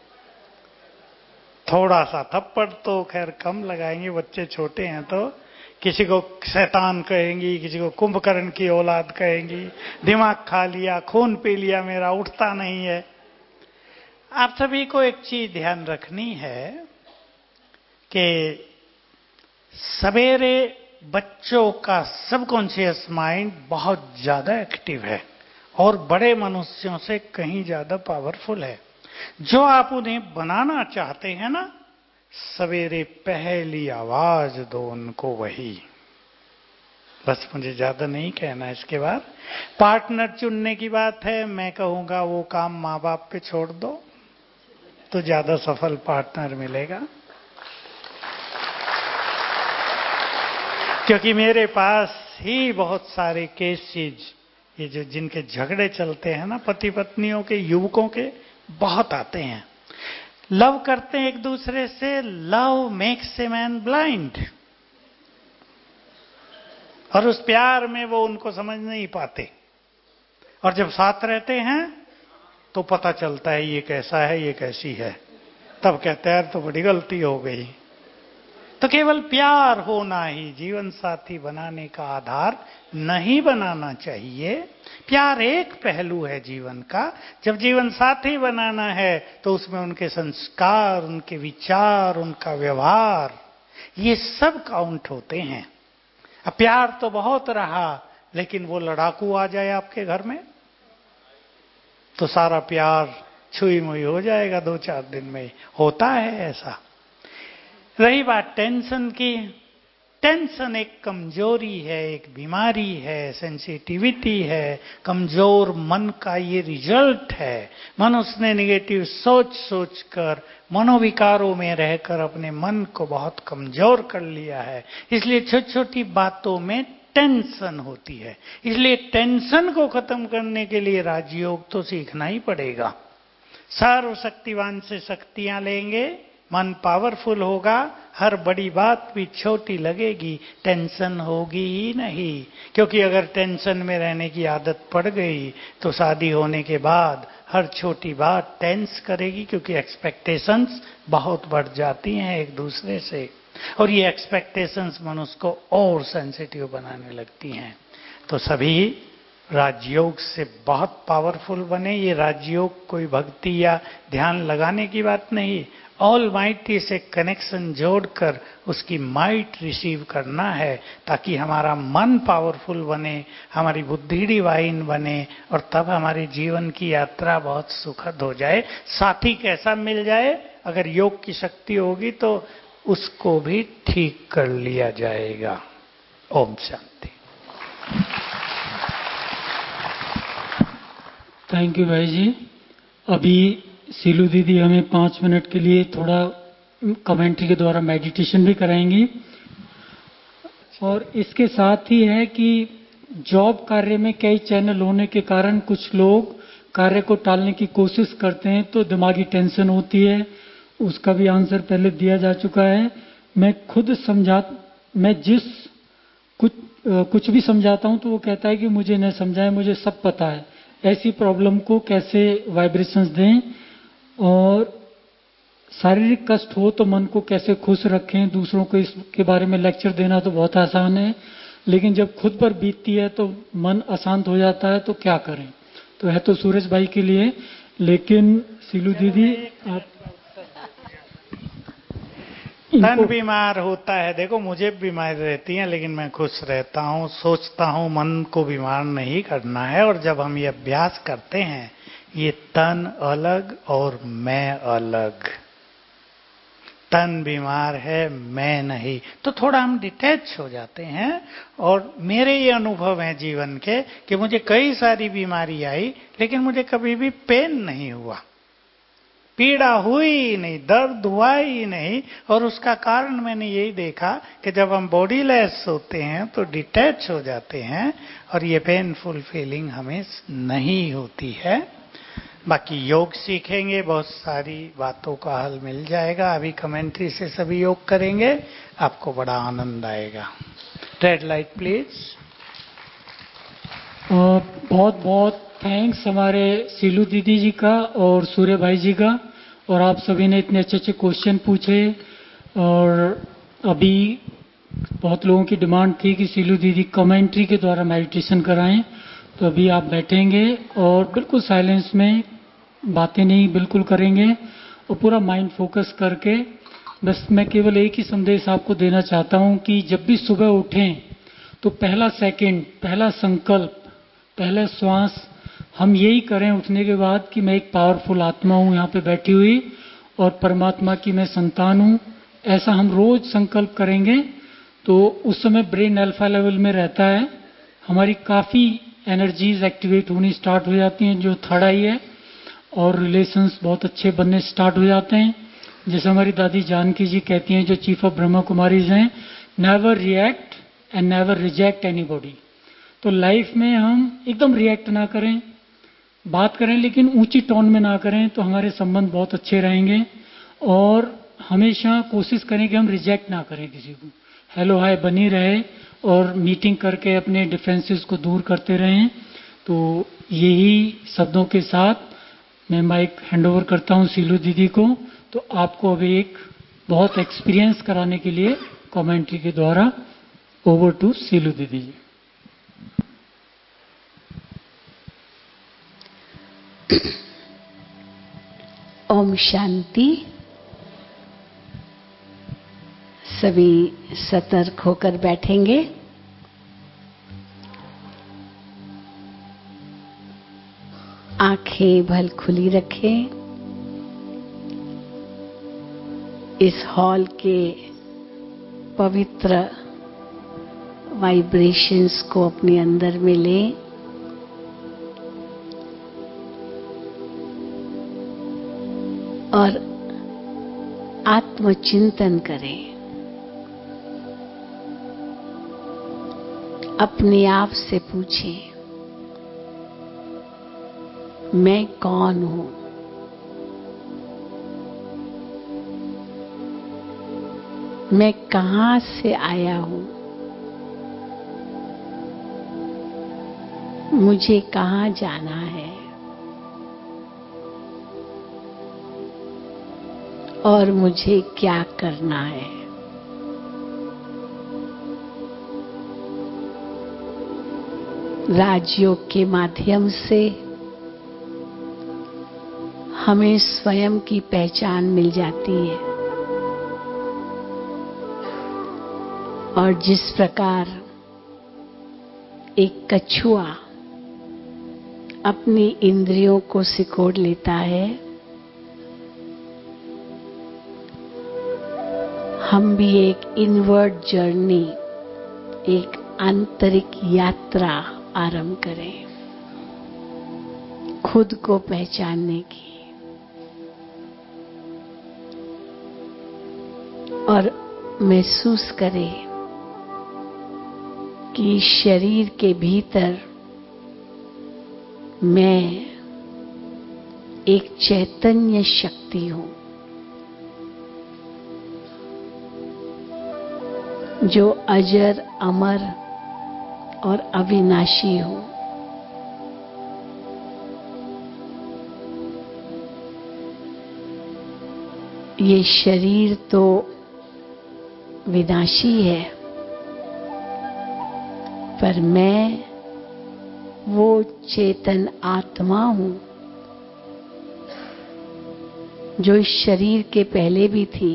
थोड़ा सा थप्पड़ तो खैर कम लगाएंगे, बच्चे छोटे हैं तो। किसी को शैतान कहेंगी, किसी को कुंभकर्ण की औलाद कहेंगी, दिमाग खा लिया, खून पी लिया मेरा, उठता नहीं है। आप सभी को एक चीज ध्यान रखनी है कि सवेरे बच्चों का सबकॉन्शियस माइंड बहुत ज्यादा एक्टिव है और बड़े मनुष्यों से कहीं ज्यादा पावरफुल है। जो आप उन्हें बनाना चाहते हैं ना, सवेरे पहली आवाज दो उनको वही। बस मुझे ज्यादा नहीं कहना है। इसके बाद पार्टनर चुनने की बात है, मैं कहूंगा वो काम माँ बाप पे छोड़ दो तो ज्यादा सफल पार्टनर मिलेगा। क्योंकि मेरे पास ही बहुत सारे केसेज, ये जो जिनके झगड़े चलते हैं ना, पति पत्नियों के, युवकों के, बहुत आते हैं। लव करते हैं एक दूसरे से, love makes a man blind, और उस प्यार में वो उनको समझ नहीं पाते। और जब साथ रहते हैं तो पता चलता है ये कैसा है, ये कैसी है। तब कहते हैं तो बड़ी गलती हो गई। तो केवल प्यार होना ही जीवन साथी बनाने का आधार नहीं बनाना चाहिए। प्यार एक पहलू है जीवन का। जब जीवन साथी बनाना है तो उसमें उनके संस्कार, उनके विचार, उनका व्यवहार, ये सब काउंट होते हैं। अब प्यार तो बहुत रहा, लेकिन वो लड़ाकू आ जाए आपके घर में तो सारा प्यार छुई मुई हो जाएगा 2-4 दिन में। होता है ऐसा। रही बात टेंशन की, टेंशन एक कमजोरी है, एक बीमारी है, सेंसिटिविटी है, कमजोर मन का ये रिजल्ट है। मनुष्य ने निगेटिव सोच सोचकर, मनोविकारों में रहकर अपने मन को बहुत कमजोर कर लिया है। इसलिए छोटी छोटी बातों में टेंशन होती है। इसलिए टेंशन को खत्म करने के लिए राजयोग तो सीखना ही पड़ेगा। सर्वशक्तिवान से शक्तियां लेंगे, मन पावरफुल होगा, हर बड़ी बात भी छोटी लगेगी, टेंशन होगी ही नहीं। क्योंकि अगर टेंशन में रहने की आदत पड़ गई तो शादी होने के बाद हर छोटी बात टेंस करेगी, क्योंकि एक्सपेक्टेशंस बहुत बढ़ जाती हैं एक दूसरे से, और ये एक्सपेक्टेशंस मनुष्य को और सेंसिटिव बनाने लगती हैं। तो सभी राजयोग से बहुत पावरफुल बने। ये राजयोग कोई भक्ति या ध्यान लगाने की बात नहीं, ऑल माइटी से कनेक्शन जोड़कर उसकी माइट रिसीव करना है, ताकि हमारा मन पावरफुल बने, हमारी बुद्धि डिवाइन बने, और तब हमारे जीवन की यात्रा बहुत सुखद हो जाए। साथी कैसा मिल जाए, अगर योग की शक्ति होगी तो उसको भी ठीक कर लिया जाएगा। ओम शांति। थैंक यू भाई जी। अभी सीलू दीदी हमें 5 मिनट के लिए थोड़ा कमेंट्री के द्वारा मेडिटेशन भी कराएंगी। और इसके साथ ही है कि जॉब कार्य में कई चैनल होने के कारण कुछ लोग कार्य को टालने की कोशिश करते हैं, तो दिमागी टेंशन होती है। उसका भी आंसर पहले दिया जा चुका है। मैं जिस कुछ भी समझाता हूं तो वो कहता है कि मुझे नहीं समझाए, मुझे सब पता है। ऐसी प्रॉब्लम को कैसे वाइब्रेशंस दें, और शारीरिक कष्ट हो तो मन को कैसे खुश रखें। दूसरों को इसके बारे में लेक्चर देना तो बहुत आसान है, लेकिन जब खुद पर बीतती है तो मन अशांत हो जाता है, तो क्या करें। तो है तो सूरज भाई के लिए, लेकिन सीलू दीदी आप तन बीमार होता है, देखो मुझे बीमार रहती है लेकिन मैं खुश रहता हूँ, सोचता हूँ मन को बीमार नहीं करना है। और जब हम ये अभ्यास करते हैं, ये तन अलग और मैं अलग, तन बीमार है मैं नहीं, तो थोड़ा हम डिटैच हो जाते हैं। और मेरे ये अनुभव हैं जीवन के कि मुझे कई सारी बीमारी आई लेकिन मुझे कभी भी पेन नहीं हुआ, पीड़ा हुई ही नहीं, दर्द हुआ ही नहीं। और उसका कारण मैंने यही देखा कि जब हम बॉडी लेस होते हैं तो डिटैच हो जाते हैं, और ये पेनफुल फीलिंग हमें नहीं होती है। बाकी योग सीखेंगे, बहुत सारी बातों का हल मिल जाएगा। अभी कमेंट्री से सभी योग करेंगे, आपको बड़ा आनंद आएगा। Red light please. बहुत बहुत थैंक्स हमारे सीलू दीदी जी का और सूर्य भाई जी का। और आप सभी ने इतने अच्छे अच्छे क्वेश्चन पूछे। और अभी बहुत लोगों की डिमांड थी कि सीलू दीदी कमेंट्री के द्वारा मेडिटेशन कराएं, तो अभी आप बैठेंगे और बिल्कुल साइलेंस में, बातें नहीं बिल्कुल करेंगे, और पूरा माइंड फोकस करके बस मैं केवल एक ही संदेश आपको देना चाहता हूं कि जब भी सुबह उठें तो पहला सेकंड, पहला संकल्प, पहला श्वास हम यही करें उठने के बाद कि मैं एक पावरफुल आत्मा हूं यहाँ पे बैठी हुई और परमात्मा की मैं संतान हूं। ऐसा हम रोज संकल्प करेंगे तो उस समय ब्रेन अल्फा लेवल में रहता है, हमारी काफ़ी एनर्जीज एक्टिवेट होनी स्टार्ट हो जाती हैं, जो थर्ड आई है, और रिलेशंस बहुत अच्छे बनने स्टार्ट हो जाते हैं। जैसे हमारी दादी जानकी जी कहती हैं, जो चीफ ऑफ ब्रह्मा कुमारीज हैं, never react and never reject anybody. तो लाइफ में हम एकदम रिएक्ट ना करें, बात करें लेकिन ऊंची टोन में ना करें, तो हमारे संबंध बहुत अच्छे रहेंगे। और हमेशा कोशिश करें कि हम रिजेक्ट ना करें किसी को, हेलो हाय बनी रहे, और मीटिंग करके अपने डिफरेंसेस को दूर करते रहें। तो यही शब्दों के साथ मैं माइक हैंडओवर करता हूं सीलू दीदी को। तो आपको अभी एक बहुत एक्सपीरियंस कराने के लिए कमेंट्री के द्वारा ओवर टू सीलू दीदी जी। ओम शांति। सभी सतर्क होकर बैठेंगे। आंखें भल खुली रखें। इस हॉल के पवित्र वाइब्रेशंस को अपने अंदर में लें। और आत्मचिंतन करें। अपने आप से पूछें, मैं कौन हूं? मैं कहाँ से आया हूँ, मुझे कहाँ जाना है और मुझे क्या करना है। राजयोग के माध्यम से हमें स्वयं की पहचान मिल जाती है और जिस प्रकार एक कछुआ अपनी इंद्रियों को सिकोड़ लेता है, हम भी एक इनवर्ड जर्नी, एक आंतरिक यात्रा आरंभ करें खुद को पहचानने की और महसूस करें कि शरीर के भीतर मैं एक चैतन्य शक्ति हूँ जो अजर, अमर और अविनाशी हूँ। ये शरीर तो विनाशी है, पर मैं वो चेतन आत्मा हूँ जो इस शरीर के पहले भी थी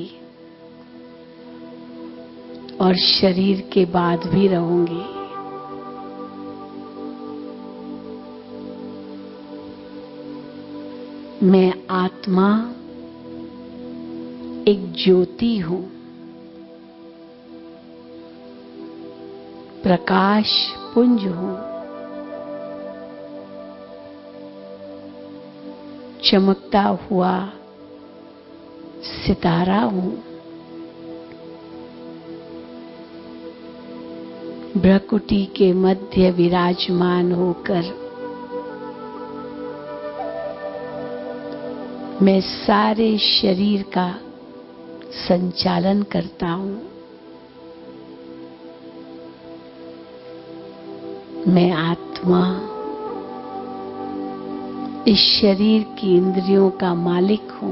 और शरीर के बाद भी रहूंगी। मैं आत्मा एक ज्योति हूँ, प्रकाश पुंज हूँ, चमकता हुआ सितारा हूँ, भ्रकुटी के मध्य विराजमान होकर मैं सारे शरीर का संचालन करता हूँ। मैं आत्मा इस शरीर की इंद्रियों का मालिक हूँ।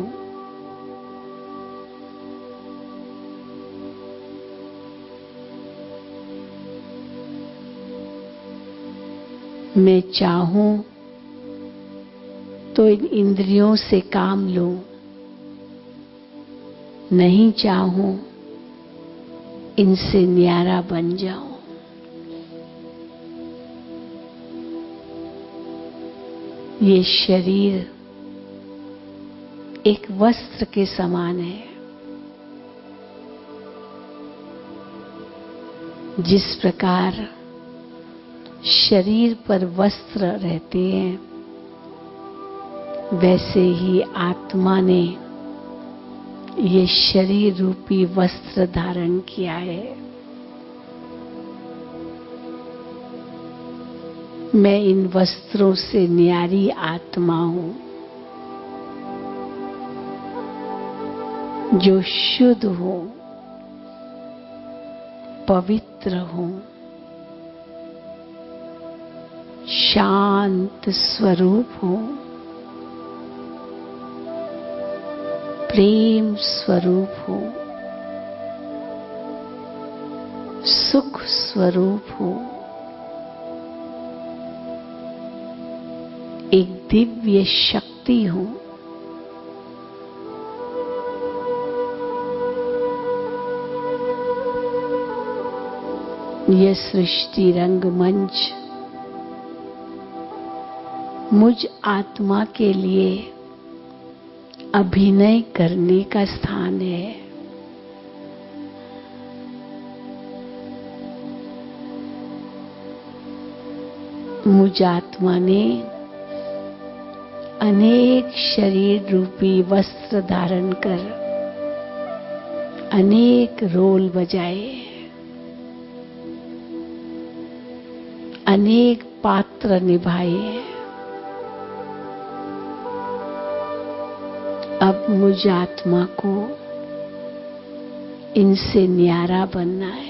मैं चाहूं तो इन इंद्रियों से काम लूं, नहीं चाहूं इनसे न्यारा बन जाऊं। ये शरीर एक वस्त्र के समान है। जिस प्रकार शरीर पर वस्त्र रहते हैं, वैसे ही आत्मा ने ये शरीर रूपी वस्त्र धारण किया है। मैं इन वस्त्रों से न्यारी आत्मा हूँ जो शुद्ध हूँ, पवित्र हूँ, शांत स्वरूप हूँ, प्रेम स्वरूप हूँ, सुख स्वरूप हूँ, एक दिव्य शक्ति हूँ। यह सृष्टि रंगमंच मुझ आत्मा के लिए अभिनय करने का स्थान है। मुझ आत्मा ने अनेक शरीर रूपी वस्त्र धारण कर अनेक रोल बजाए, अनेक पात्र निभाए। अब मुझ आत्मा को इनसे न्यारा बनना है।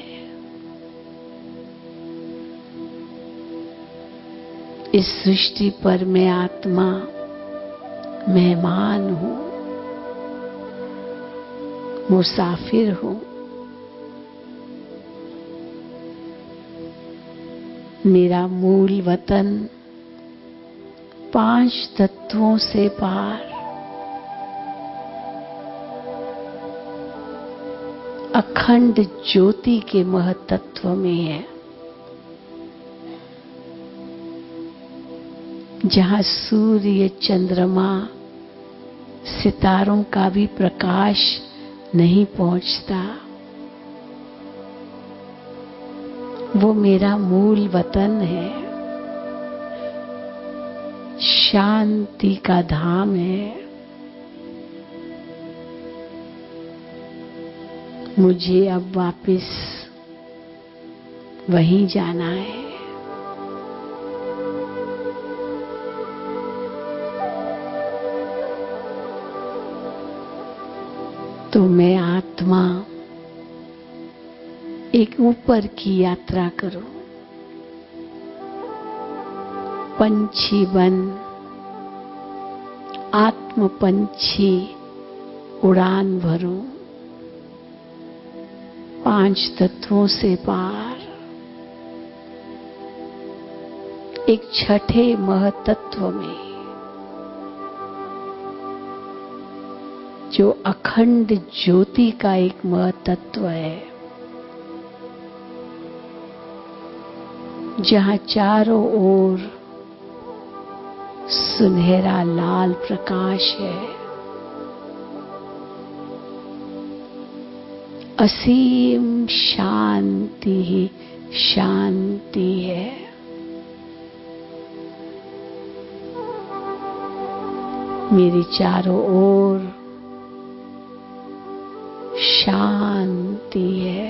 इस सृष्टि पर मैं आत्मा मेहमान हूं, मुसाफिर हूं। मेरा मूल वतन 5 तत्वों से पार, अखंड ज्योति के महतत्व में है, जहां सूर्य, चंद्रमा, सितारों का भी प्रकाश नहीं पहुंचता। वो मेरा मूल वतन है, शांति का धाम है। मुझे अब वापस वहीं जाना है। तो मैं आत्मा एक ऊपर की यात्रा करूं, पंछी बन आत्म पंछी उड़ान भरूं, 5 तत्वों से पार, एक छठे महतत्व में, जो अखंड ज्योति का एक महतत्व है, जहां चारों ओर सुनहरा लाल प्रकाश है, असीम शांति ही शांति है। मेरी चारों ओर शांति है।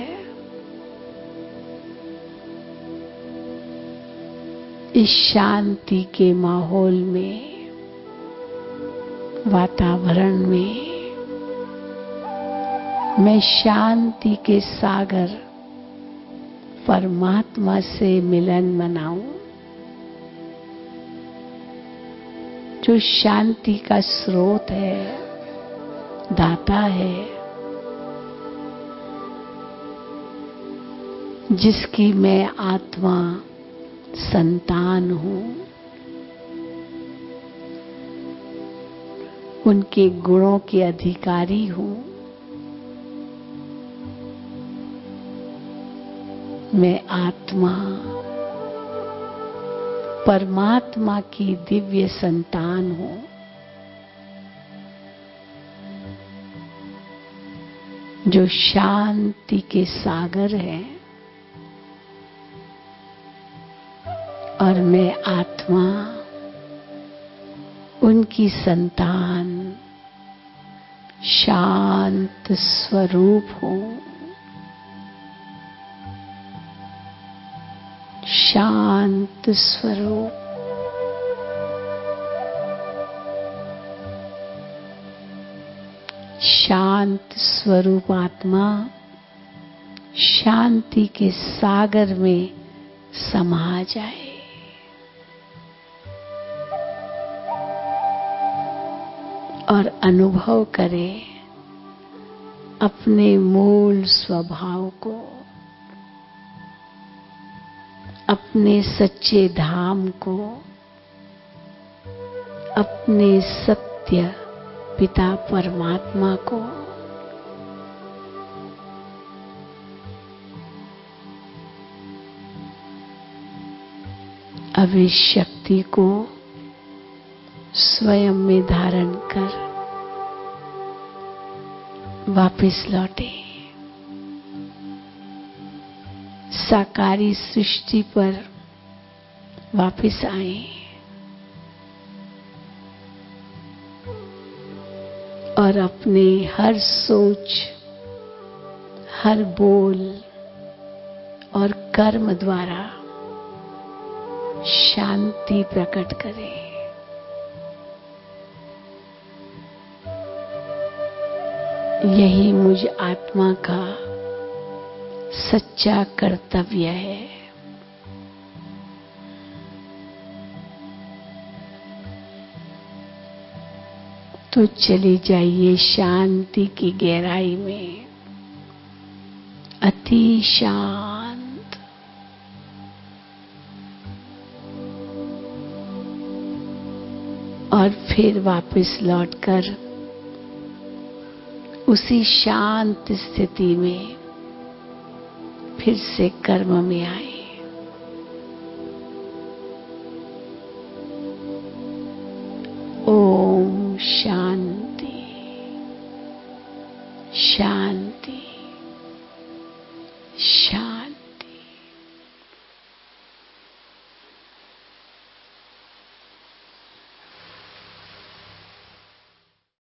इस शांति के माहौल में, वातावरण में मैं शांति के सागर परमात्मा से मिलन मनाऊं, जो शांति का स्रोत है, दाता है, जिसकी मैं आत्मा संतान हूं। उनके गुणों के अधिकारी हूं। मैं आत्मा परमात्मा की दिव्य संतान हूं। जो शांति के सागर है, और मैं आत्मा उनकी संतान शांत स्वरूप हूं। शांत स्वरूप। शांत स्वरूप आत्मा शांति के सागर में समा जाए। और अनुभव करे अपने मूल स्वभाव को, अपने सच्चे धाम को, अपने सत्य पिता परमात्मा को। अब इस शक्ति को स्वयं में धारण कर वापस लौटे। साकारी सृष्टि पर वापस आए और अपने हर सोच, हर बोल और कर्म द्वारा शांति प्रकट करें। यही मुझ आत्मा का सच्चा कर्तव्य है। तो चली जाइए शांति की गहराई में, अति शांत। और फिर वापस लौटकर उसी शांत स्थिति में फिर से कर्म में आए।